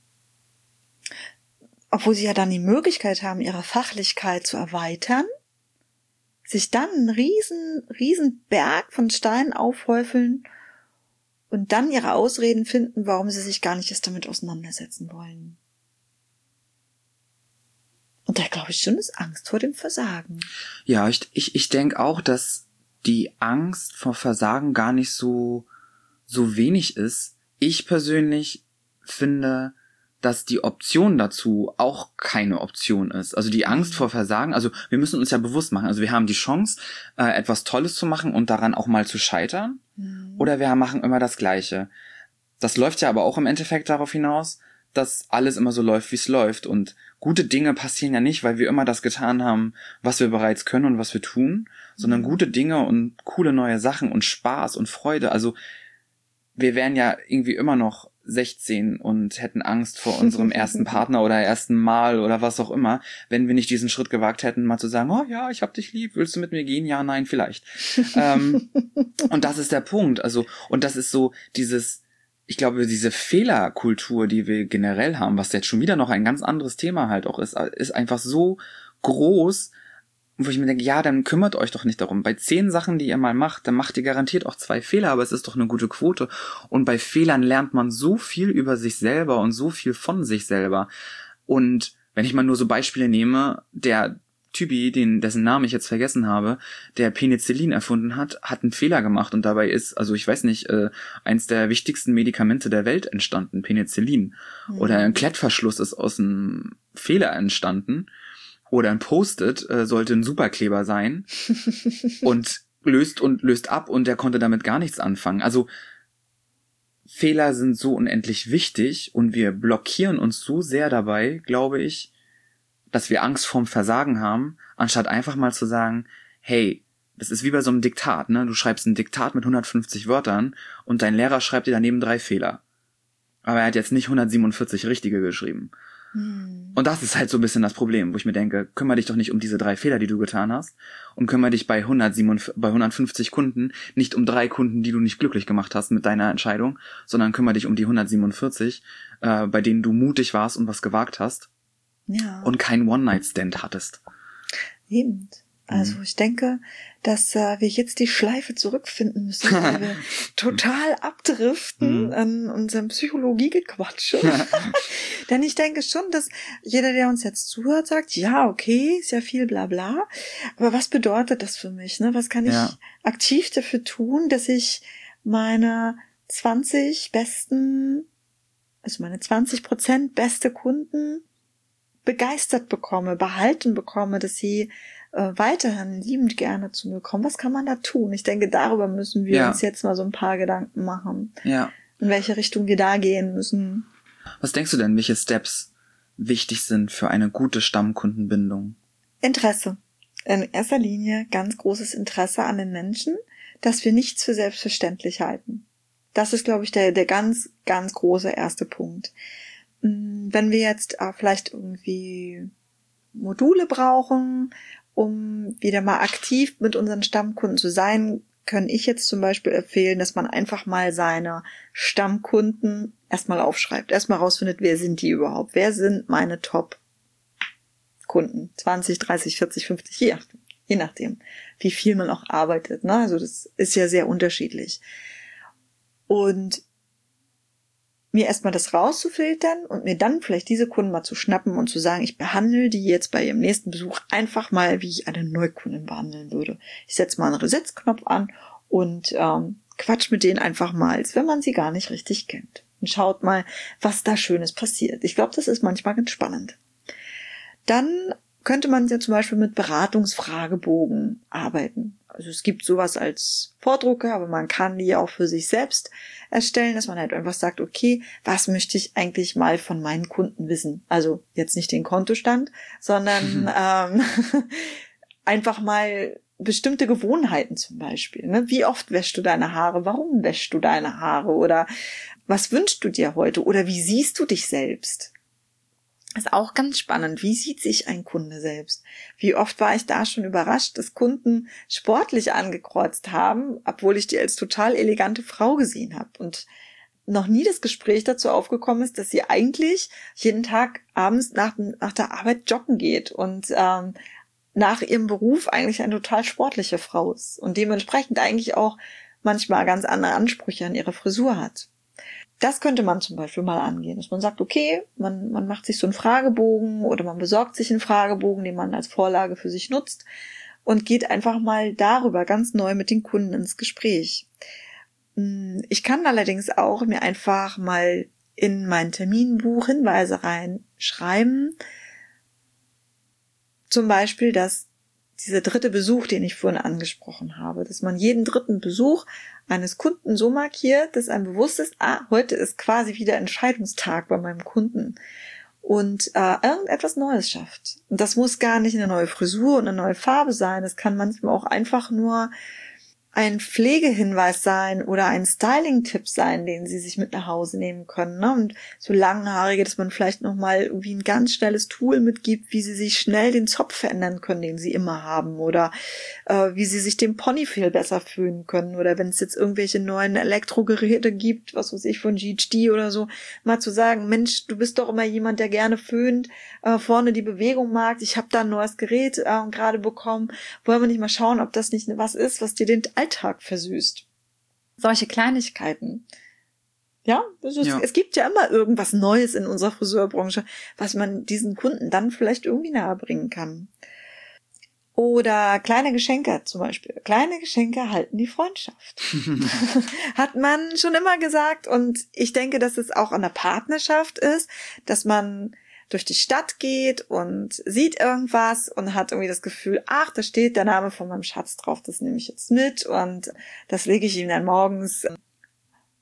obwohl sie ja dann die Möglichkeit haben, ihre Fachlichkeit zu erweitern, sich dann einen riesen, riesen Berg von Steinen aufhäufeln und dann ihre Ausreden finden, warum sie sich gar nicht erst damit auseinandersetzen wollen. Und da glaube ich schon, ist Angst vor dem Versagen. Ja, ich, ich, ich denke auch, dass die Angst vor Versagen gar nicht so, so wenig ist. Ich persönlich finde, dass die Option dazu auch keine Option ist. Also die Angst vor Versagen, also wir müssen uns ja bewusst machen, also wir haben die Chance, äh, etwas Tolles zu machen und daran auch mal zu scheitern, mhm. oder wir machen immer das Gleiche. Das läuft ja aber auch im Endeffekt darauf hinaus, dass alles immer so läuft, wie es läuft, und gute Dinge passieren ja nicht, weil wir immer das getan haben, was wir bereits können und was wir tun, sondern gute Dinge und coole neue Sachen und Spaß und Freude. Also wir wären ja irgendwie immer noch sechzehn und hätten Angst vor unserem ersten Partner oder ersten Mal oder was auch immer, wenn wir nicht diesen Schritt gewagt hätten, mal zu sagen, oh ja, ich hab dich lieb, willst du mit mir gehen? Ja, nein, vielleicht. ähm, und das ist der Punkt. Also, und das ist so dieses, ich glaube, diese Fehlerkultur, die wir generell haben, was jetzt schon wieder noch ein ganz anderes Thema halt auch ist, ist einfach so groß, wo ich mir denke, ja, dann kümmert euch doch nicht darum. Bei zehn Sachen, die ihr mal macht, dann macht ihr garantiert auch zwei Fehler, aber es ist doch eine gute Quote. Und bei Fehlern lernt man so viel über sich selber und so viel von sich selber. Und wenn ich mal nur so Beispiele nehme, der Typi, den, dessen Namen ich jetzt vergessen habe, der Penicillin erfunden hat, hat einen Fehler gemacht, und dabei ist, also ich weiß nicht, äh, eins der wichtigsten Medikamente der Welt entstanden, Penicillin. Mhm. Oder ein Klettverschluss ist aus einem Fehler entstanden. Oder ein Post-it äh, sollte ein Superkleber sein und löst und löst ab, und der konnte damit gar nichts anfangen. Also Fehler sind so unendlich wichtig, und wir blockieren uns so sehr dabei, glaube ich, dass wir Angst vorm Versagen haben, anstatt einfach mal zu sagen, hey, das ist wie bei so einem Diktat, ne? Du schreibst ein Diktat mit hundertfünfzig Wörtern und dein Lehrer schreibt dir daneben drei Fehler. Aber er hat jetzt nicht hundertsiebenundvierzig richtige geschrieben. Hm. Und das ist halt so ein bisschen das Problem, wo ich mir denke, kümmere dich doch nicht um diese drei Fehler, die du getan hast, und kümmere dich bei hundertsiebenundfünfzig, bei hundertfünfzig Kunden nicht um drei Kunden, die du nicht glücklich gemacht hast mit deiner Entscheidung, sondern kümmere dich um die hundertsiebenundvierzig, äh, bei denen du mutig warst und was gewagt hast. Ja. Und keinen One-Night-Stand hattest. Eben. Also ich denke, dass äh, wir jetzt die Schleife zurückfinden müssen, weil wir total abdriften an unserem Psychologiegequatsche. Denn ich denke schon, dass jeder, der uns jetzt zuhört, sagt, ja, okay, ist ja viel bla bla, aber was bedeutet das für mich? Ne? Was kann ich ja. aktiv dafür tun, dass ich meine zwanzig besten, also meine zwanzig Prozent beste Kunden begeistert bekomme, behalten bekomme, dass sie äh, weiterhin liebend gerne zu mir kommen. Was kann man da tun? Ich denke, darüber müssen wir ja. uns jetzt mal so ein paar Gedanken machen. Ja. In welche Richtung wir da gehen müssen. Was denkst du denn, welche Steps wichtig sind für eine gute Stammkundenbindung? Interesse. In erster Linie ganz großes Interesse an den Menschen, dass wir nichts für selbstverständlich halten. Das ist, glaube ich, der, der ganz, ganz große erste Punkt. Wenn wir jetzt äh, vielleicht irgendwie Module brauchen, um wieder mal aktiv mit unseren Stammkunden zu sein, kann ich jetzt zum Beispiel empfehlen, dass man einfach mal seine Stammkunden erstmal aufschreibt. Erstmal rausfindet, wer sind die überhaupt? Wer sind meine Top-Kunden? zwanzig, dreißig, vierzig, fünfzig, je nachdem, je nachdem, wie viel man auch arbeitet. Ne? Also das ist ja sehr unterschiedlich. Und mir erstmal das rauszufiltern und mir dann vielleicht diese Kunden mal zu schnappen und zu sagen, ich behandle die jetzt bei ihrem nächsten Besuch einfach mal, wie ich eine Neukundin behandeln würde. Ich setze mal einen Resetzknopf an und ähm, quatsch mit denen einfach mal, als wenn man sie gar nicht richtig kennt. Und schaut mal, was da Schönes passiert. Ich glaube, das ist manchmal ganz spannend. Dann könnte man ja zum Beispiel mit Beratungsfragebogen arbeiten. Also es gibt sowas als Vordrucke, aber man kann die auch für sich selbst erstellen, dass man halt einfach sagt, okay, was möchte ich eigentlich mal von meinen Kunden wissen? Also jetzt nicht den Kontostand, sondern ähm, einfach mal bestimmte Gewohnheiten zum Beispiel. Ne? Wie oft wäschst du deine Haare? Warum wäschst du deine Haare? Oder was wünschst du dir heute? Oder wie siehst du dich selbst? Ist auch ganz spannend. Wie sieht sich ein Kunde selbst? Wie oft war ich da schon überrascht, dass Kunden sportlich angekreuzt haben, obwohl ich die als total elegante Frau gesehen habe und noch nie das Gespräch dazu aufgekommen ist, dass sie eigentlich jeden Tag abends nach, nach der Arbeit joggen geht und ähm, nach ihrem Beruf eigentlich eine total sportliche Frau ist und dementsprechend eigentlich auch manchmal ganz andere Ansprüche an ihre Frisur hat. Das könnte man zum Beispiel mal angehen, dass man sagt, okay, man, man macht sich so einen Fragebogen oder man besorgt sich einen Fragebogen, den man als Vorlage für sich nutzt und geht einfach mal darüber ganz neu mit den Kunden ins Gespräch. Ich kann allerdings auch mir einfach mal in mein Terminbuch Hinweise reinschreiben, zum Beispiel, dass dieser dritte Besuch, den ich vorhin angesprochen habe, dass man jeden dritten Besuch eines Kunden so markiert, dass einem bewusst ist, ah, heute ist quasi wieder Entscheidungstag bei meinem Kunden und äh, irgendetwas Neues schafft. Und das muss gar nicht eine neue Frisur und eine neue Farbe sein, es kann manchmal auch einfach nur ein Pflegehinweis sein oder ein Styling-Tipp sein, den sie sich mit nach Hause nehmen können. Ne? Und so Langhaarige, dass man vielleicht nochmal irgendwie ein ganz schnelles Tool mitgibt, wie sie sich schnell den Zopf verändern können, den sie immer haben. Oder äh, wie sie sich den Pony viel besser föhnen können. Oder wenn es jetzt irgendwelche neuen Elektrogeräte gibt, was weiß ich, von G H D oder so, mal zu sagen, Mensch, du bist doch immer jemand, der gerne föhnt, äh, vorne die Bewegung mag. Ich habe da ein neues Gerät äh, gerade bekommen. Wollen wir nicht mal schauen, ob das nicht was ist, was dir den Alltag versüßt. Solche Kleinigkeiten. Ja, also ja. Es, es gibt ja immer irgendwas Neues in unserer Friseurbranche, was man diesen Kunden dann vielleicht irgendwie nahe bringen kann. Oder kleine Geschenke zum Beispiel. Kleine Geschenke halten die Freundschaft. Hat man schon immer gesagt. Und ich denke, dass es auch an der Partnerschaft ist, dass man durch die Stadt geht und sieht irgendwas und hat irgendwie das Gefühl, ach, da steht der Name von meinem Schatz drauf, das nehme ich jetzt mit und das lege ich ihm dann morgens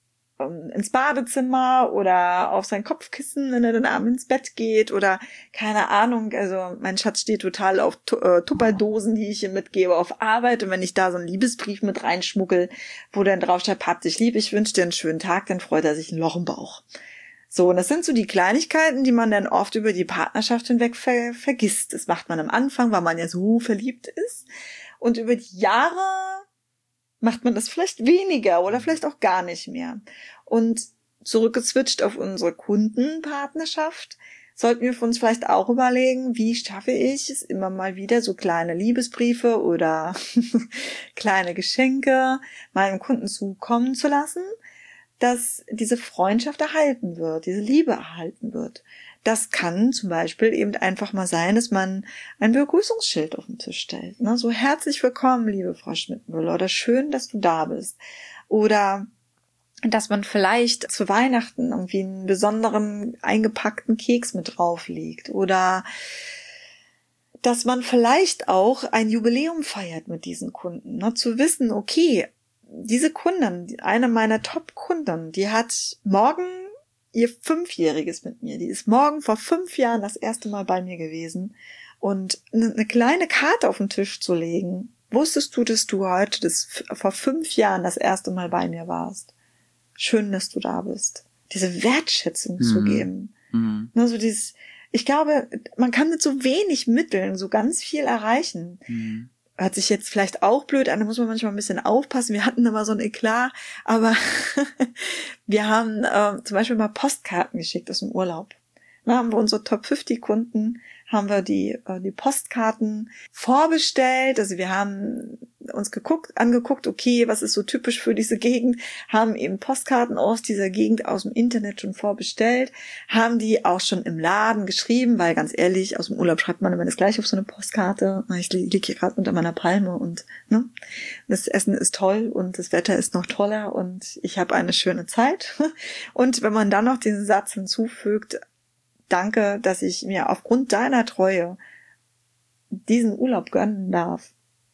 ähm, ins Badezimmer oder auf sein Kopfkissen, wenn er dann abends ins Bett geht oder keine Ahnung. Also mein Schatz steht total auf Tu- äh, Tupperdosen, die ich ihm mitgebe auf Arbeit. Und wenn ich da so einen Liebesbrief mit reinschmuggel, wo dann draufsteht, hab dich lieb, ich wünsche dir einen schönen Tag, dann freut er sich ein Loch im Bauch. So, und das sind so die Kleinigkeiten, die man dann oft über die Partnerschaft hinweg ver- vergisst. Das macht man am Anfang, weil man ja so verliebt ist. Und über die Jahre macht man das vielleicht weniger oder vielleicht auch gar nicht mehr. Und zurückgeswitcht auf unsere Kundenpartnerschaft, sollten wir für uns vielleicht auch überlegen, wie schaffe ich es immer mal wieder, so kleine Liebesbriefe oder kleine Geschenke meinem Kunden zukommen zu lassen, dass diese Freundschaft erhalten wird, diese Liebe erhalten wird. Das kann zum Beispiel eben einfach mal sein, dass man ein Begrüßungsschild auf den Tisch stellt. Ne? So herzlich willkommen, liebe Frau Schmidt-Müller, oder schön, dass du da bist. Oder dass man vielleicht zu Weihnachten irgendwie einen besonderen eingepackten Keks mit drauflegt. Oder dass man vielleicht auch ein Jubiläum feiert mit diesen Kunden. Ne? Zu wissen, okay, diese Kundin, eine meiner Top-Kunden, die hat morgen ihr Fünfjähriges mit mir. Die ist morgen vor fünf Jahren das erste Mal bei mir gewesen. Und eine kleine Karte auf den Tisch zu legen. Wusstest du, dass du heute das vor fünf Jahren das erste Mal bei mir warst? Schön, dass du da bist. Diese Wertschätzung mhm. zu geben. Mhm. Also dieses, ich glaube, man kann mit so wenig Mitteln so ganz viel erreichen. Mhm. Hört sich jetzt vielleicht auch blöd an, da muss man manchmal ein bisschen aufpassen. Wir hatten immer so ein Eklat, aber wir haben äh, zum Beispiel mal Postkarten geschickt aus dem Urlaub. Da haben wir unsere Top fünfzig Kunden, haben wir die äh, die Postkarten vorbestellt. Also wir haben uns geguckt, angeguckt, okay, was ist so typisch für diese Gegend, haben eben Postkarten aus dieser Gegend aus dem Internet schon vorbestellt, haben die auch schon im Laden geschrieben, weil ganz ehrlich, aus dem Urlaub schreibt man immer das Gleiche auf so eine Postkarte. Ich liege hier gerade unter meiner Palme und ne, das Essen ist toll und das Wetter ist noch toller und ich habe eine schöne Zeit. Und wenn man dann noch diesen Satz hinzufügt, danke, dass ich mir aufgrund deiner Treue diesen Urlaub gönnen darf.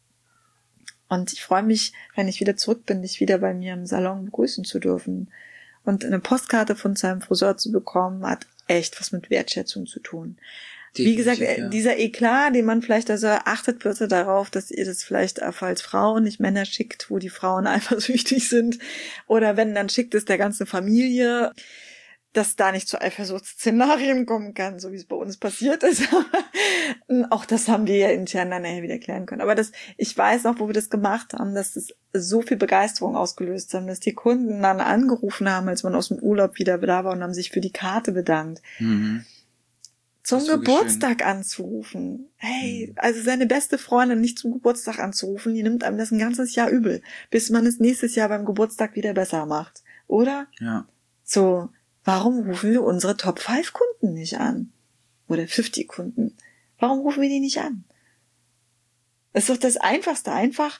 Und ich freue mich, wenn ich wieder zurück bin, dich wieder bei mir im Salon begrüßen zu dürfen. Und eine Postkarte von seinem Friseur zu bekommen, hat echt was mit Wertschätzung zu tun. Definitiv, wie gesagt, ja. Dieser Eklat, den man vielleicht, also achtet bitte darauf, dass ihr das vielleicht auch als Frauen nicht Männer schickt, wo die Frauen eifersüchtig sind. Oder wenn, dann schickt es der ganzen Familie, dass da nicht zu Eifersuchtsszenarien kommen kann, so wie es bei uns passiert ist. Auch das haben wir ja intern dann nachher wieder klären können. Aber das, ich weiß noch, wo wir das gemacht haben, dass das so viel Begeisterung ausgelöst haben, dass die Kunden dann angerufen haben, als man aus dem Urlaub wieder da war und haben sich für die Karte bedankt. Mhm. Zum Geburtstag schön. Anzurufen. Hey, mhm. also seine beste Freundin nicht zum Geburtstag anzurufen, die nimmt einem das ein ganzes Jahr übel, bis man es nächstes Jahr beim Geburtstag wieder besser macht. Oder? Ja. So, warum rufen wir unsere Top fünf Kunden nicht an? Oder fünfzig Kunden? Warum rufen wir die nicht an? Das ist doch das Einfachste. Einfach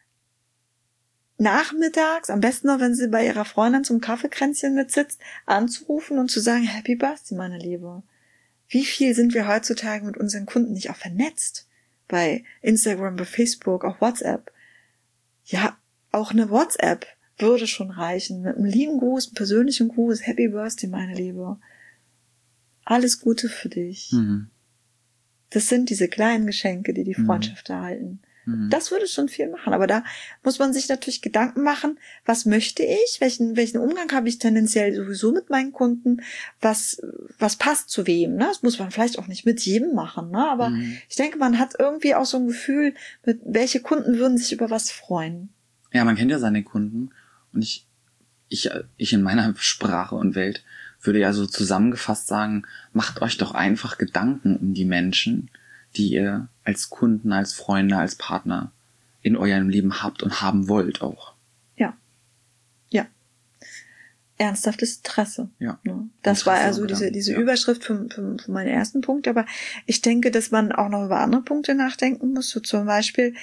nachmittags, am besten noch, wenn sie bei ihrer Freundin zum Kaffeekränzchen mitsitzt, anzurufen und zu sagen, Happy Birthday, meine Liebe. Wie viel sind wir heutzutage mit unseren Kunden nicht auch vernetzt? Bei Instagram, bei Facebook, auch WhatsApp. Ja, auch eine WhatsApp würde schon reichen. Mit einem lieben Gruß, einem persönlichen Gruß. Happy Birthday, meine Liebe. Alles Gute für dich. Mhm. Das sind diese kleinen Geschenke, die die Freundschaft mhm. erhalten. Mhm. Das würde schon viel machen. Aber da muss man sich natürlich Gedanken machen, was möchte ich? Welchen, welchen Umgang habe ich tendenziell sowieso mit meinen Kunden? Was, was passt zu wem? Ne? Das muss man vielleicht auch nicht mit jedem machen. Ne? Aber mhm. ich denke, man hat irgendwie auch so ein Gefühl, mit welche Kunden würden sich über was freuen. Ja, man kennt ja seine Kunden. Und ich, ich, ich in meiner Sprache und Welt würde ja so zusammengefasst sagen, macht euch doch einfach Gedanken um die Menschen, die ihr als Kunden, als Freunde, als Partner in eurem Leben habt und haben wollt auch. Ja. Ja. Ernsthaftes Interesse. Ja. Ne? Das Interesse war also diese, diese ja. Überschrift für, für, für meinen ersten Punkt. Aber ich denke, dass man auch noch über andere Punkte nachdenken muss. So zum Beispiel,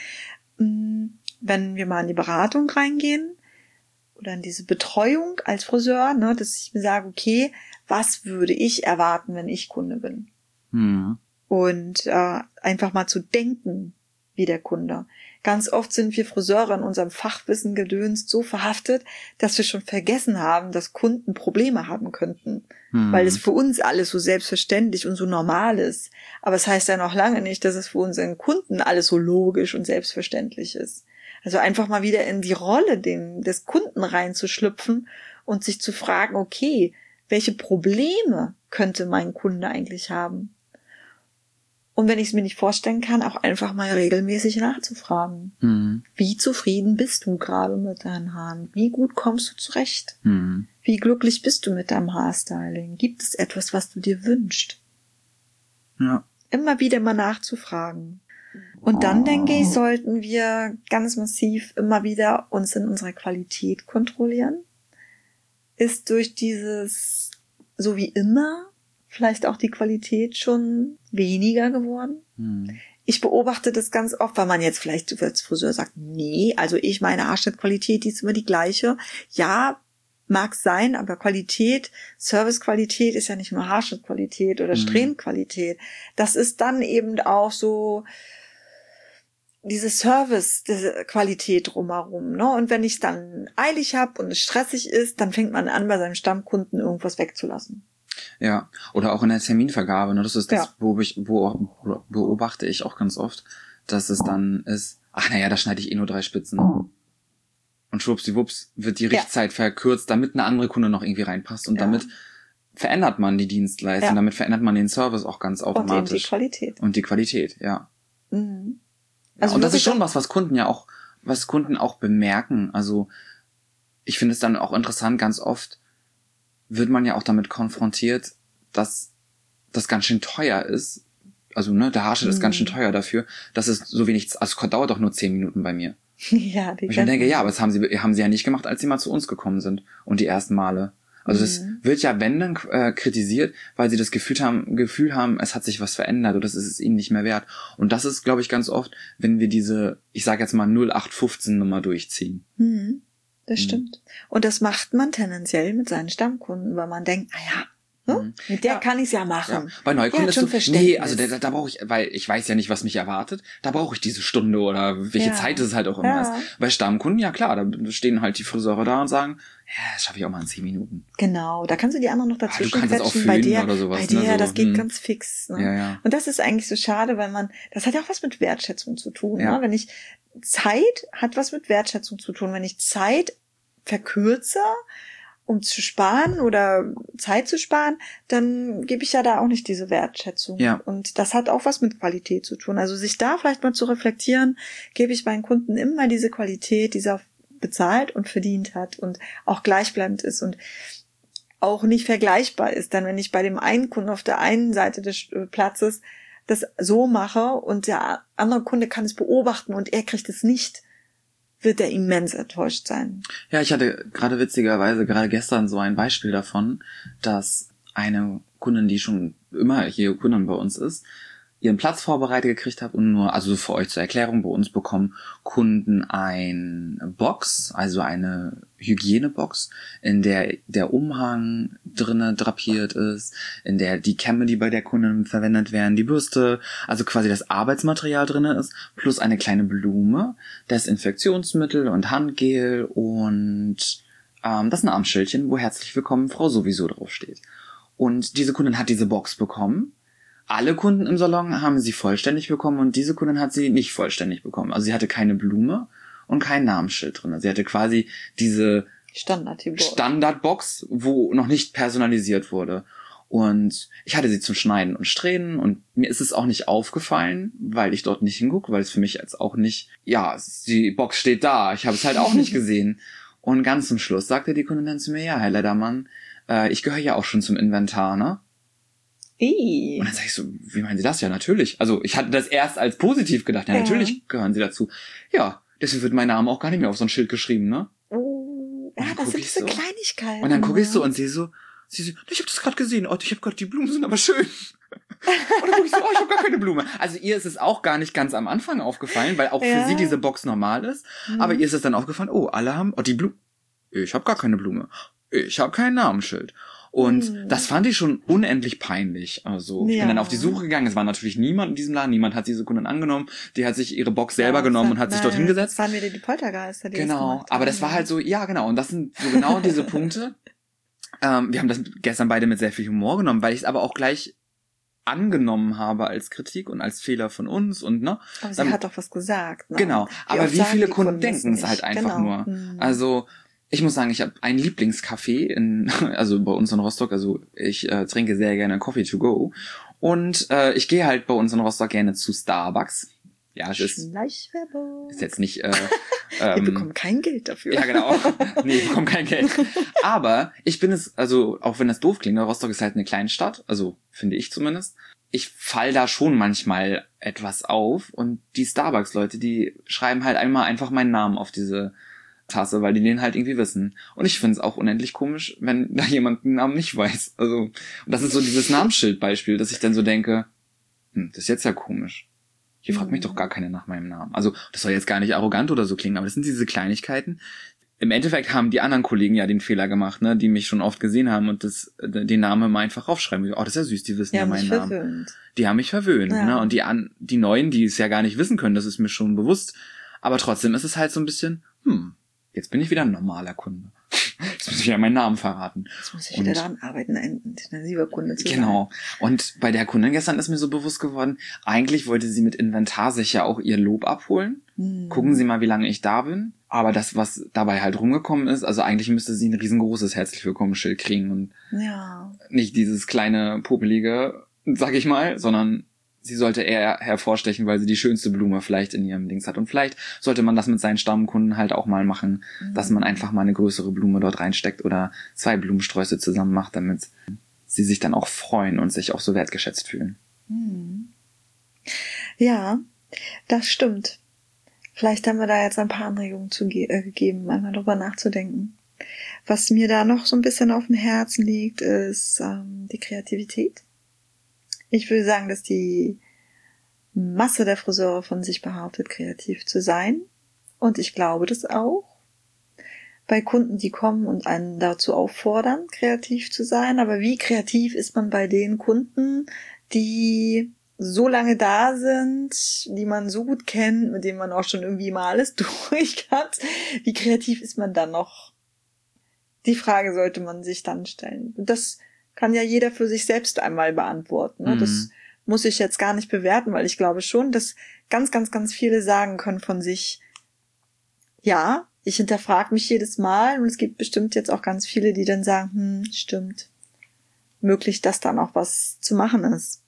wenn wir mal in die Beratung reingehen, oder in diese Betreuung als Friseur, ne, dass ich mir sage, okay, was würde ich erwarten, wenn ich Kunde bin? Mhm. Und äh, einfach mal zu denken wie der Kunde. Ganz oft sind wir Friseure in unserem Fachwissen gedönst so verhaftet, dass wir schon vergessen haben, dass Kunden Probleme haben könnten. Hm. Weil es für uns alles so selbstverständlich und so normal ist. Aber es heißt ja noch lange nicht, dass es für unseren Kunden alles so logisch und selbstverständlich ist. Also einfach mal wieder in die Rolle den, des Kunden reinzuschlüpfen und sich zu fragen, okay, welche Probleme könnte mein Kunde eigentlich haben? Und wenn ich es mir nicht vorstellen kann, auch einfach mal regelmäßig nachzufragen. Mhm. Wie zufrieden bist du gerade mit deinen Haaren? Wie gut kommst du zurecht? Mhm. Wie glücklich bist du mit deinem Haarstyling? Gibt es etwas, was du dir wünschst? Ja. Immer wieder mal nachzufragen. Und dann, denke ich, sollten wir ganz massiv immer wieder uns in unserer Qualität kontrollieren. Ist durch dieses, so wie immer, vielleicht auch die Qualität schon weniger geworden. Hm. Ich beobachte das ganz oft, weil man jetzt vielleicht als Friseur sagt, nee, also ich meine Haarschnittqualität, die ist immer die gleiche. Ja, mag sein, aber Qualität, Servicequalität ist ja nicht nur Haarschnittqualität oder hm. Strähnenqualität. Das ist dann eben auch so diese Service-Qualität drumherum, ne? Und wenn ich es dann eilig habe und es stressig ist, dann fängt man an, bei seinem Stammkunden irgendwas wegzulassen. Ja, oder auch in der Terminvergabe, ne? Das ist das, ja. wo ich, wo beobachte ich auch ganz oft, dass es dann ist, ach naja, da schneide ich eh nur drei Spitzen. Und schwuppsdiwupps wird die Richtzeit ja. verkürzt, damit eine andere Kunde noch irgendwie reinpasst. Und ja. damit verändert man die Dienstleistung, ja. damit verändert man den Service auch ganz automatisch. Und eben die Qualität. Und die Qualität, ja. Mhm. Also ja, und das ist schon was, was Kunden ja auch, was Kunden auch bemerken. Also ich finde es dann auch interessant, ganz oft wird man ja auch damit konfrontiert, dass das ganz schön teuer ist. Also ne, der Haarschnitt mhm. ist ganz schön teuer dafür, dass es so wenig, also es dauert doch nur zehn Minuten bei mir. Ja, die und ich mir denke, ja, aber das haben sie, haben sie ja nicht gemacht, als sie mal zu uns gekommen sind und die ersten Male. Also das mhm. wird ja, wenn dann, äh, kritisiert, weil sie das Gefühl haben, Gefühl haben, es hat sich was verändert oder das ist es ihnen nicht mehr wert. Und das ist, glaube ich, ganz oft, wenn wir diese, ich sage jetzt mal null acht fünfzehn Nummer durchziehen. Mhm. Das mhm. stimmt. Und das macht man tendenziell mit seinen Stammkunden, weil man denkt, ah ja, hm? mit der ja. kann ich's ja machen. Ja. Bei Neukunden ist so, nee, also da, da brauche ich, weil ich weiß ja nicht, was mich erwartet, da brauche ich diese Stunde oder welche ja. Zeit es halt auch immer ja. ist. Bei Stammkunden, ja klar, da stehen halt die Friseure da und sagen, ja, das schaffe ich auch mal in zehn Minuten. Genau, da kannst du die anderen noch dazwischen ah, du kannst quetschen. Auch bei dir, oder sowas, bei dir, ne, so. das geht hm. ganz fix. Ne? Ja, ja. Und das ist eigentlich so schade, weil man, das hat ja auch was mit Wertschätzung zu tun. Ja. Ne? Wenn ich, Zeit hat was mit Wertschätzung zu tun. Wenn ich Zeit verkürze, um zu sparen oder Zeit zu sparen, dann gebe ich ja da auch nicht diese Wertschätzung. Ja. Und das hat auch was mit Qualität zu tun. Also sich da vielleicht mal zu reflektieren, gebe ich meinen Kunden immer diese Qualität, die er bezahlt und verdient hat und auch gleichbleibend ist und auch nicht vergleichbar ist. Dann, wenn ich bei dem einen Kunden auf der einen Seite des Platzes das so mache und der andere Kunde kann es beobachten und er kriegt es nicht, wird er immens enttäuscht sein. Ja, ich hatte gerade witzigerweise gerade gestern so ein Beispiel davon, dass eine Kundin, die schon immer hier Kundin bei uns ist, ihren Platz vorbereitet gekriegt hat und nur, also für euch zur Erklärung, bei uns bekommen Kunden ein Box, also eine Hygienebox, in der der Umhang drinne drapiert ist, in der die Kämme, die bei der Kundin verwendet werden, die Bürste, also quasi das Arbeitsmaterial drinne ist, plus eine kleine Blume, Desinfektionsmittel und Handgel und ähm, das Namensschildchen, wo herzlich willkommen Frau sowieso draufsteht. Und diese Kundin hat diese Box bekommen. Alle Kunden im Salon haben sie vollständig bekommen und diese Kundin hat sie nicht vollständig bekommen. Also sie hatte keine Blume und kein Namensschild drin. Sie hatte quasi diese Standardbox, Standardbox, wo noch nicht personalisiert wurde. Und ich hatte sie zum Schneiden und Strähnen und mir ist es auch nicht aufgefallen, weil ich dort nicht hingucke, weil es für mich jetzt auch nicht, ja, die Box steht da, ich habe es halt auch nicht gesehen. Und ganz zum Schluss sagte die Kundin dann zu mir, ja, Herr Ledermann, äh, ich gehöre ja auch schon zum Inventar, ne? Ey. Und dann sag ich so, wie meinen Sie das? Ja, natürlich. Also ich hatte das erst als positiv gedacht. Ja, ja. Natürlich gehören Sie dazu. Ja, deswegen wird mein Name auch gar nicht mehr auf so ein Schild geschrieben, ne? Oh, ja, das sind diese so. Kleinigkeiten. Und dann gucke ich so und sehe so, sie so, ich habe das gerade gesehen. Oh, ich habe gerade, die Blumen sind aber schön. Und dann gucke ich so, oh, ich habe gar keine Blume. Also ihr ist es auch gar nicht ganz am Anfang aufgefallen, weil auch ja. für sie diese Box normal ist. Mhm. Aber ihr ist es dann aufgefallen, oh, alle haben, oh, die Blume. Ich habe gar keine Blume. Ich habe kein Namensschild. Und hm. das fand ich schon unendlich peinlich. Also ich ja. bin dann auf die Suche gegangen. Es war natürlich niemand in diesem Laden. Niemand hat diese Kunden angenommen. Die hat sich ihre Box selber ja, genommen hat, und hat nein, sich dorthin gesetzt. Das waren wieder die Poltergeister, die genau, das gemacht aber haben. das war halt so, ja genau. Und das sind so genau diese Punkte. Ähm, wir haben das gestern beide mit sehr viel Humor genommen, weil ich es aber auch gleich angenommen habe als Kritik und als Fehler von uns und ne. Aber sie dann, hat doch was gesagt. Ne? Genau, wie aber wie viele Kunden, Kunden denken es halt einfach genau. nur. Hm. Also ich muss sagen, ich habe ein Lieblingscafé in, also bei uns in Rostock. Also ich äh, trinke sehr gerne Coffee to go und äh, ich gehe halt bei uns in Rostock gerne zu Starbucks. Ja, es ist, ist jetzt nicht. Äh, Wir ähm, bekommen kein Geld dafür. Ja, genau. Nee, ich bekomme kein Geld. Aber ich bin es, also auch wenn das doof klingt, Rostock ist halt eine Kleinstadt, also finde ich zumindest. Ich fall da schon manchmal etwas auf und die Starbucks-Leute, die schreiben halt einmal einfach meinen Namen auf diese Tasse, weil die den halt irgendwie wissen. Und ich finde es auch unendlich komisch, wenn da jemand den Namen nicht weiß. Also, und das ist so dieses Namensschildbeispiel, dass ich dann so denke, hm, das ist jetzt ja komisch. Hier fragt mich doch gar keiner nach meinem Namen. Also, das soll jetzt gar nicht arrogant oder so klingen, aber das sind diese Kleinigkeiten. Im Endeffekt haben die anderen Kollegen ja den Fehler gemacht, ne, die mich schon oft gesehen haben und das, den Namen mal einfach aufschreiben. Oh, das ist ja süß, die wissen ja, ja meinen Namen. Verwöhnt. Die haben mich verwöhnt, ja. ne, und die an, die Neuen, die es ja gar nicht wissen können, das ist mir schon bewusst. Aber trotzdem ist es halt so ein bisschen, hm, jetzt bin ich wieder ein normaler Kunde. Jetzt muss ich ja meinen Namen verraten. Jetzt muss ich wieder daran arbeiten, ein intensiver Kunde zu sein. Genau. Und bei der Kundin gestern ist mir so bewusst geworden, eigentlich wollte sie mit Inventar sich ja auch ihr Lob abholen. Hm. Gucken Sie mal, wie lange ich da bin. Aber das, was dabei halt rumgekommen ist, also eigentlich müsste sie ein riesengroßes Herzlich Willkommen-Schild kriegen und ja. nicht dieses kleine, popelige, sag ich mal, sondern sie sollte eher hervorstechen, weil sie die schönste Blume vielleicht in ihrem Dings hat. Und vielleicht sollte man das mit seinen Stammkunden halt auch mal machen, mhm. dass man einfach mal eine größere Blume dort reinsteckt oder zwei Blumensträuße zusammen macht, damit sie sich dann auch freuen und sich auch so wertgeschätzt fühlen. Mhm. Ja, das stimmt. Vielleicht haben wir da jetzt ein paar Anregungen zu ge- äh, gegeben, einmal drüber nachzudenken. Was mir da noch so ein bisschen auf dem Herzen liegt, ist ähm, die Kreativität. Ich würde sagen, dass die Masse der Friseure von sich behauptet, kreativ zu sein. Und ich glaube das auch. Bei Kunden, die kommen und einen dazu auffordern, kreativ zu sein. Aber wie kreativ ist man bei den Kunden, die so lange da sind, die man so gut kennt, mit denen man auch schon irgendwie mal alles durch hat? Wie kreativ ist man dann noch? Die Frage sollte man sich dann stellen. Das kann ja jeder für sich selbst einmal beantworten. Ne? Mhm. Das muss ich jetzt gar nicht bewerten, weil ich glaube schon, dass ganz, ganz, ganz viele sagen können von sich, ja, ich hinterfrage mich jedes Mal und es gibt bestimmt jetzt auch ganz viele, die dann sagen, hm, stimmt, möglich, dass da noch was zu machen ist.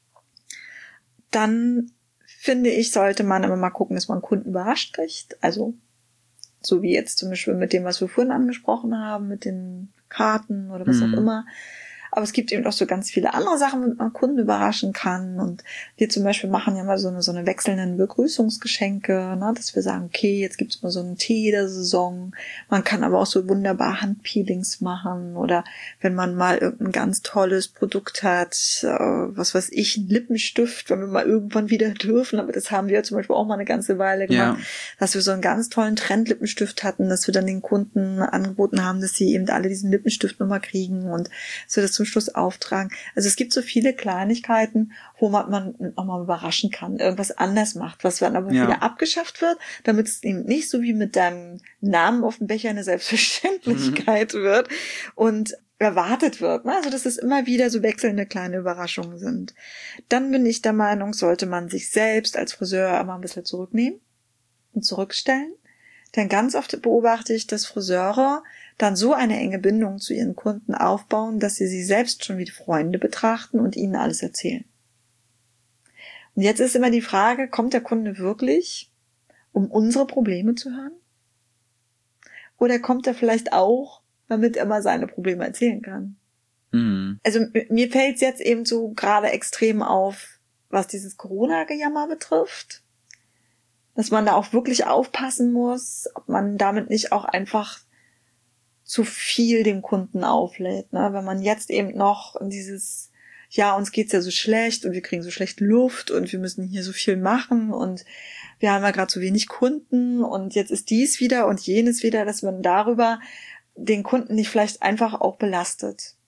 Dann finde ich, sollte man immer mal gucken, dass man Kunden überrascht kriegt. Also so wie jetzt zum Beispiel mit dem, was wir vorhin angesprochen haben, mit den Karten oder was mhm. auch immer. Aber es gibt eben auch so ganz viele andere Sachen, womit man Kunden überraschen kann. Und wir zum Beispiel machen ja mal so eine, so eine wechselnden Begrüßungsgeschenke, ne, dass wir sagen, okay, jetzt gibt's mal so einen Tee der Saison. Man kann aber auch so wunderbar Handpeelings machen. Oder wenn man mal irgendein ganz tolles Produkt hat, äh, was weiß ich, ein Lippenstift, wenn wir mal irgendwann wieder dürfen. Aber das haben wir zum Beispiel auch mal eine ganze Weile gemacht, ja. dass wir so einen ganz tollen Trendlippenstift hatten, dass wir dann den Kunden angeboten haben, dass sie eben alle diesen Lippenstift nochmal kriegen und dass wir das zum Schluss auftragen. Also es gibt so viele Kleinigkeiten, wo man, man auch mal überraschen kann, irgendwas anders macht, was dann aber ja. wieder abgeschafft wird, damit es eben nicht so wie mit deinem Namen auf dem Becher eine Selbstverständlichkeit mhm. wird und erwartet wird. Also dass es immer wieder so wechselnde kleine Überraschungen sind. Dann bin ich der Meinung, sollte man sich selbst als Friseur aber ein bisschen zurücknehmen und zurückstellen. Denn ganz oft beobachte ich, dass Friseure dann so eine enge Bindung zu ihren Kunden aufbauen, dass sie sie selbst schon wie Freunde betrachten und ihnen alles erzählen. Und jetzt ist immer die Frage, kommt der Kunde wirklich, um unsere Probleme zu hören? Oder kommt er vielleicht auch, damit er mal seine Probleme erzählen kann? Mhm. Also mir fällt es jetzt eben so gerade extrem auf, was dieses Corona-Gejammer betrifft, dass man da auch wirklich aufpassen muss, ob man damit nicht auch einfach zu viel dem Kunden auflädt, ne? Wenn man jetzt eben noch in dieses, ja, uns geht's ja so schlecht und wir kriegen so schlecht Luft und wir müssen hier so viel machen und wir haben ja gerade so wenig Kunden und jetzt ist dies wieder und jenes wieder, dass man darüber den Kunden nicht vielleicht einfach auch belastet.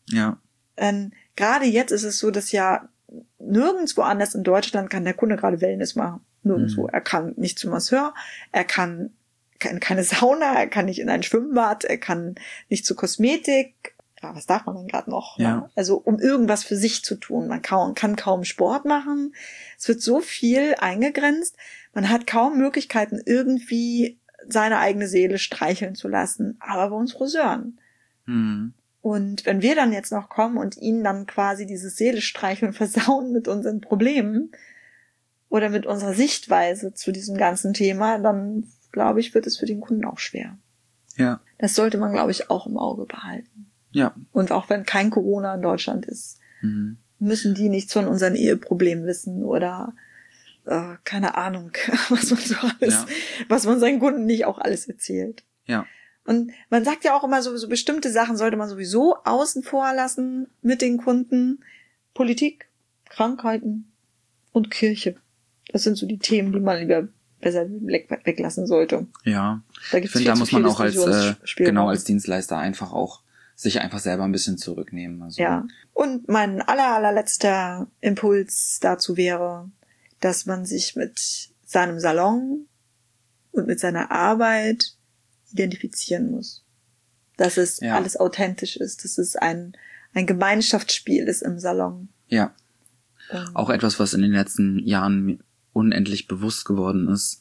Ja. Ähm, gerade jetzt ist es so, dass ja nirgendwo anders in Deutschland kann der Kunde gerade Wellness machen. Nirgendwo. Mhm. Er kann nicht zum Masseur, er kann, kann keine Sauna, er kann nicht in ein Schwimmbad, er kann nicht zur Kosmetik. Ja, was darf man denn gerade noch? Ja. Ne? Also um irgendwas für sich zu tun. Man kaum, kann kaum Sport machen. Es wird so viel eingegrenzt. Man hat kaum Möglichkeiten, irgendwie seine eigene Seele streicheln zu lassen. Aber bei uns Friseuren. Mhm. Und wenn wir dann jetzt noch kommen und ihnen dann quasi diese Seele streicheln und versauen mit unseren Problemen oder mit unserer Sichtweise zu diesem ganzen Thema, dann, glaube ich, wird es für den Kunden auch schwer. Ja. Das sollte man, glaube ich, auch im Auge behalten. Ja. Und auch wenn kein Corona in Deutschland ist, mhm. müssen die nichts von unseren Eheproblemen wissen oder äh, keine Ahnung, was man so alles, ja. was man seinen Kunden nicht auch alles erzählt. Ja. Und man sagt ja auch immer so, so bestimmte Sachen sollte man sowieso außen vor lassen mit den Kunden. Politik, Krankheiten und Kirche. Das sind so die Themen, die man lieber besser weglassen sollte. Ja, da ich finde, da muss man auch als äh, genau als Dienstleister einfach auch sich einfach selber ein bisschen zurücknehmen. Also. Ja, und mein aller, allerletzter Impuls dazu wäre, dass man sich mit seinem Salon und mit seiner Arbeit identifizieren muss. Dass es ja. alles authentisch ist, dass es ein, ein Gemeinschaftsspiel ist im Salon. Ja. Ähm. Auch etwas, was in den letzten Jahren unendlich bewusst geworden ist,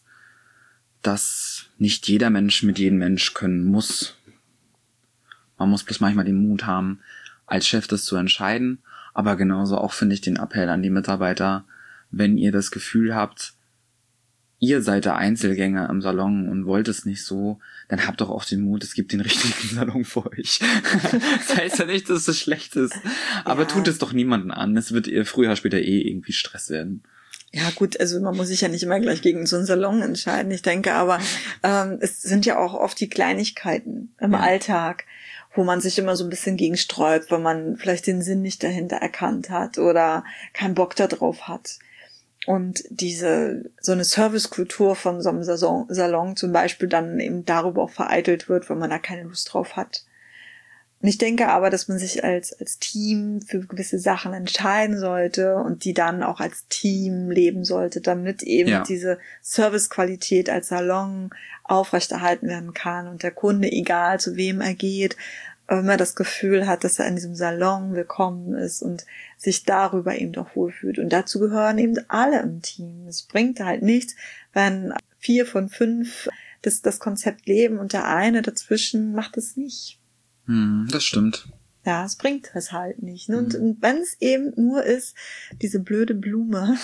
dass nicht jeder Mensch mit jedem Mensch können muss. Man muss bloß manchmal den Mut haben, als Chef das zu entscheiden. Aber genauso auch finde ich den Appell an die Mitarbeiter, wenn ihr das Gefühl habt, ihr seid der Einzelgänger im Salon und wollt es nicht so, dann habt doch auch den Mut, es gibt den richtigen Salon für euch. Das heißt ja nicht, dass es schlecht ist. Aber ja. tut es doch niemanden an. Es wird ihr früher oder später eh irgendwie Stress werden. Ja gut, also man muss sich ja nicht immer gleich gegen so einen Salon entscheiden. Ich denke aber, ähm, es sind ja auch oft die Kleinigkeiten im ja. Alltag, wo man sich immer so ein bisschen gegen sträubt, weil man vielleicht den Sinn nicht dahinter erkannt hat oder keinen Bock da drauf hat. Und diese, so eine Servicekultur von so einem Salon, Salon zum Beispiel dann eben darüber auch vereitelt wird, weil man da keine Lust drauf hat. Und ich denke aber, dass man sich als, als Team für gewisse Sachen entscheiden sollte und die dann auch als Team leben sollte, damit eben ja. diese Servicequalität als Salon aufrechterhalten werden kann und der Kunde, egal zu wem er geht, immer das Gefühl hat, dass er in diesem Salon willkommen ist und sich darüber eben doch wohlfühlt. Und dazu gehören eben alle im Team. Es bringt halt nichts, wenn vier von fünf das, das Konzept leben und der eine dazwischen macht es nicht. Hm, das stimmt. Ja, es bringt es halt nicht. Und, mhm. und wenn es eben nur ist, diese blöde Blume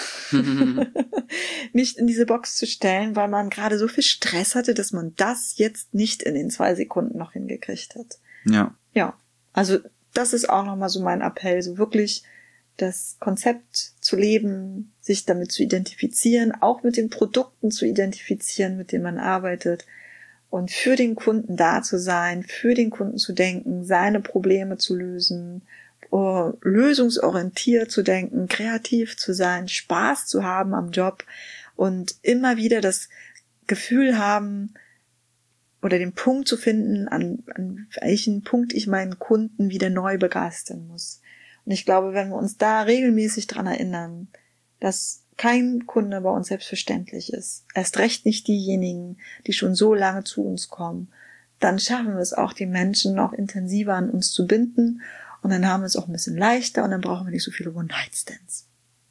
nicht in diese Box zu stellen, weil man gerade so viel Stress hatte, dass man das jetzt nicht in den zwei Sekunden noch hingekriegt hat. Ja. Ja, also das ist auch nochmal so mein Appell, so wirklich das Konzept zu leben, sich damit zu identifizieren, auch mit den Produkten zu identifizieren, mit denen man arbeitet und für den Kunden da zu sein, für den Kunden zu denken, seine Probleme zu lösen, lösungsorientiert zu denken, kreativ zu sein, Spaß zu haben am Job und immer wieder das Gefühl haben, oder den Punkt zu finden, an, an welchen Punkt ich meinen Kunden wieder neu begeistern muss. Und ich glaube, wenn wir uns da regelmäßig dran erinnern, dass kein Kunde bei uns selbstverständlich ist, erst recht nicht diejenigen, die schon so lange zu uns kommen, dann schaffen wir es auch, die Menschen noch intensiver an uns zu binden und dann haben wir es auch ein bisschen leichter und dann brauchen wir nicht so viele One-Night-Stands.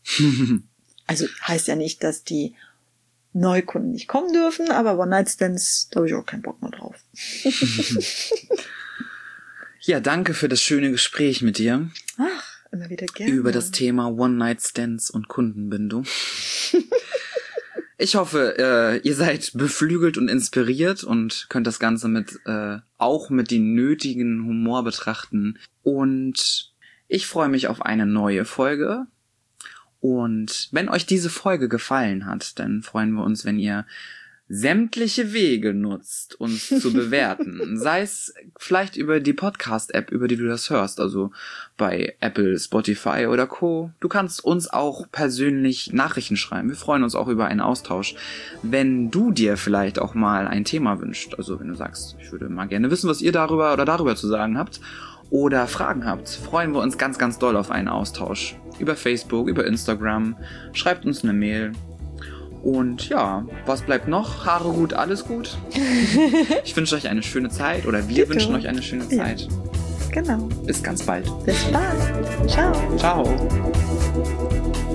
Also heißt ja nicht, dass die Neukunden nicht kommen dürfen, aber One-Night-Stands, da habe ich auch keinen Bock mehr drauf. Ja, danke für das schöne Gespräch mit dir. Ach, immer wieder gerne. Über das Thema One-Night-Stands und Kundenbindung. Ich hoffe, äh, ihr seid beflügelt und inspiriert und könnt das Ganze mit äh, auch mit dem nötigen Humor betrachten. Und ich freue mich auf eine neue Folge. Und wenn euch diese Folge gefallen hat, dann freuen wir uns, wenn ihr sämtliche Wege nutzt, uns zu bewerten. Sei es vielleicht über die Podcast-App, über die du das hörst, also bei Apple, Spotify oder Co. Du kannst uns auch persönlich Nachrichten schreiben. Wir freuen uns auch über einen Austausch. Wenn du dir vielleicht auch mal ein Thema wünschst, also wenn du sagst, ich würde mal gerne wissen, was ihr darüber oder darüber zu sagen habt, oder Fragen habt, freuen wir uns ganz, ganz doll auf einen Austausch. Über Facebook, über Instagram. Schreibt uns eine Mail. Und ja, was bleibt noch? Haare gut, alles gut. Ich wünsche euch eine schöne Zeit oder wir Bitte. wünschen euch eine schöne Zeit. Ja, genau. Bis ganz bald. Bis bald. Ciao. Ciao.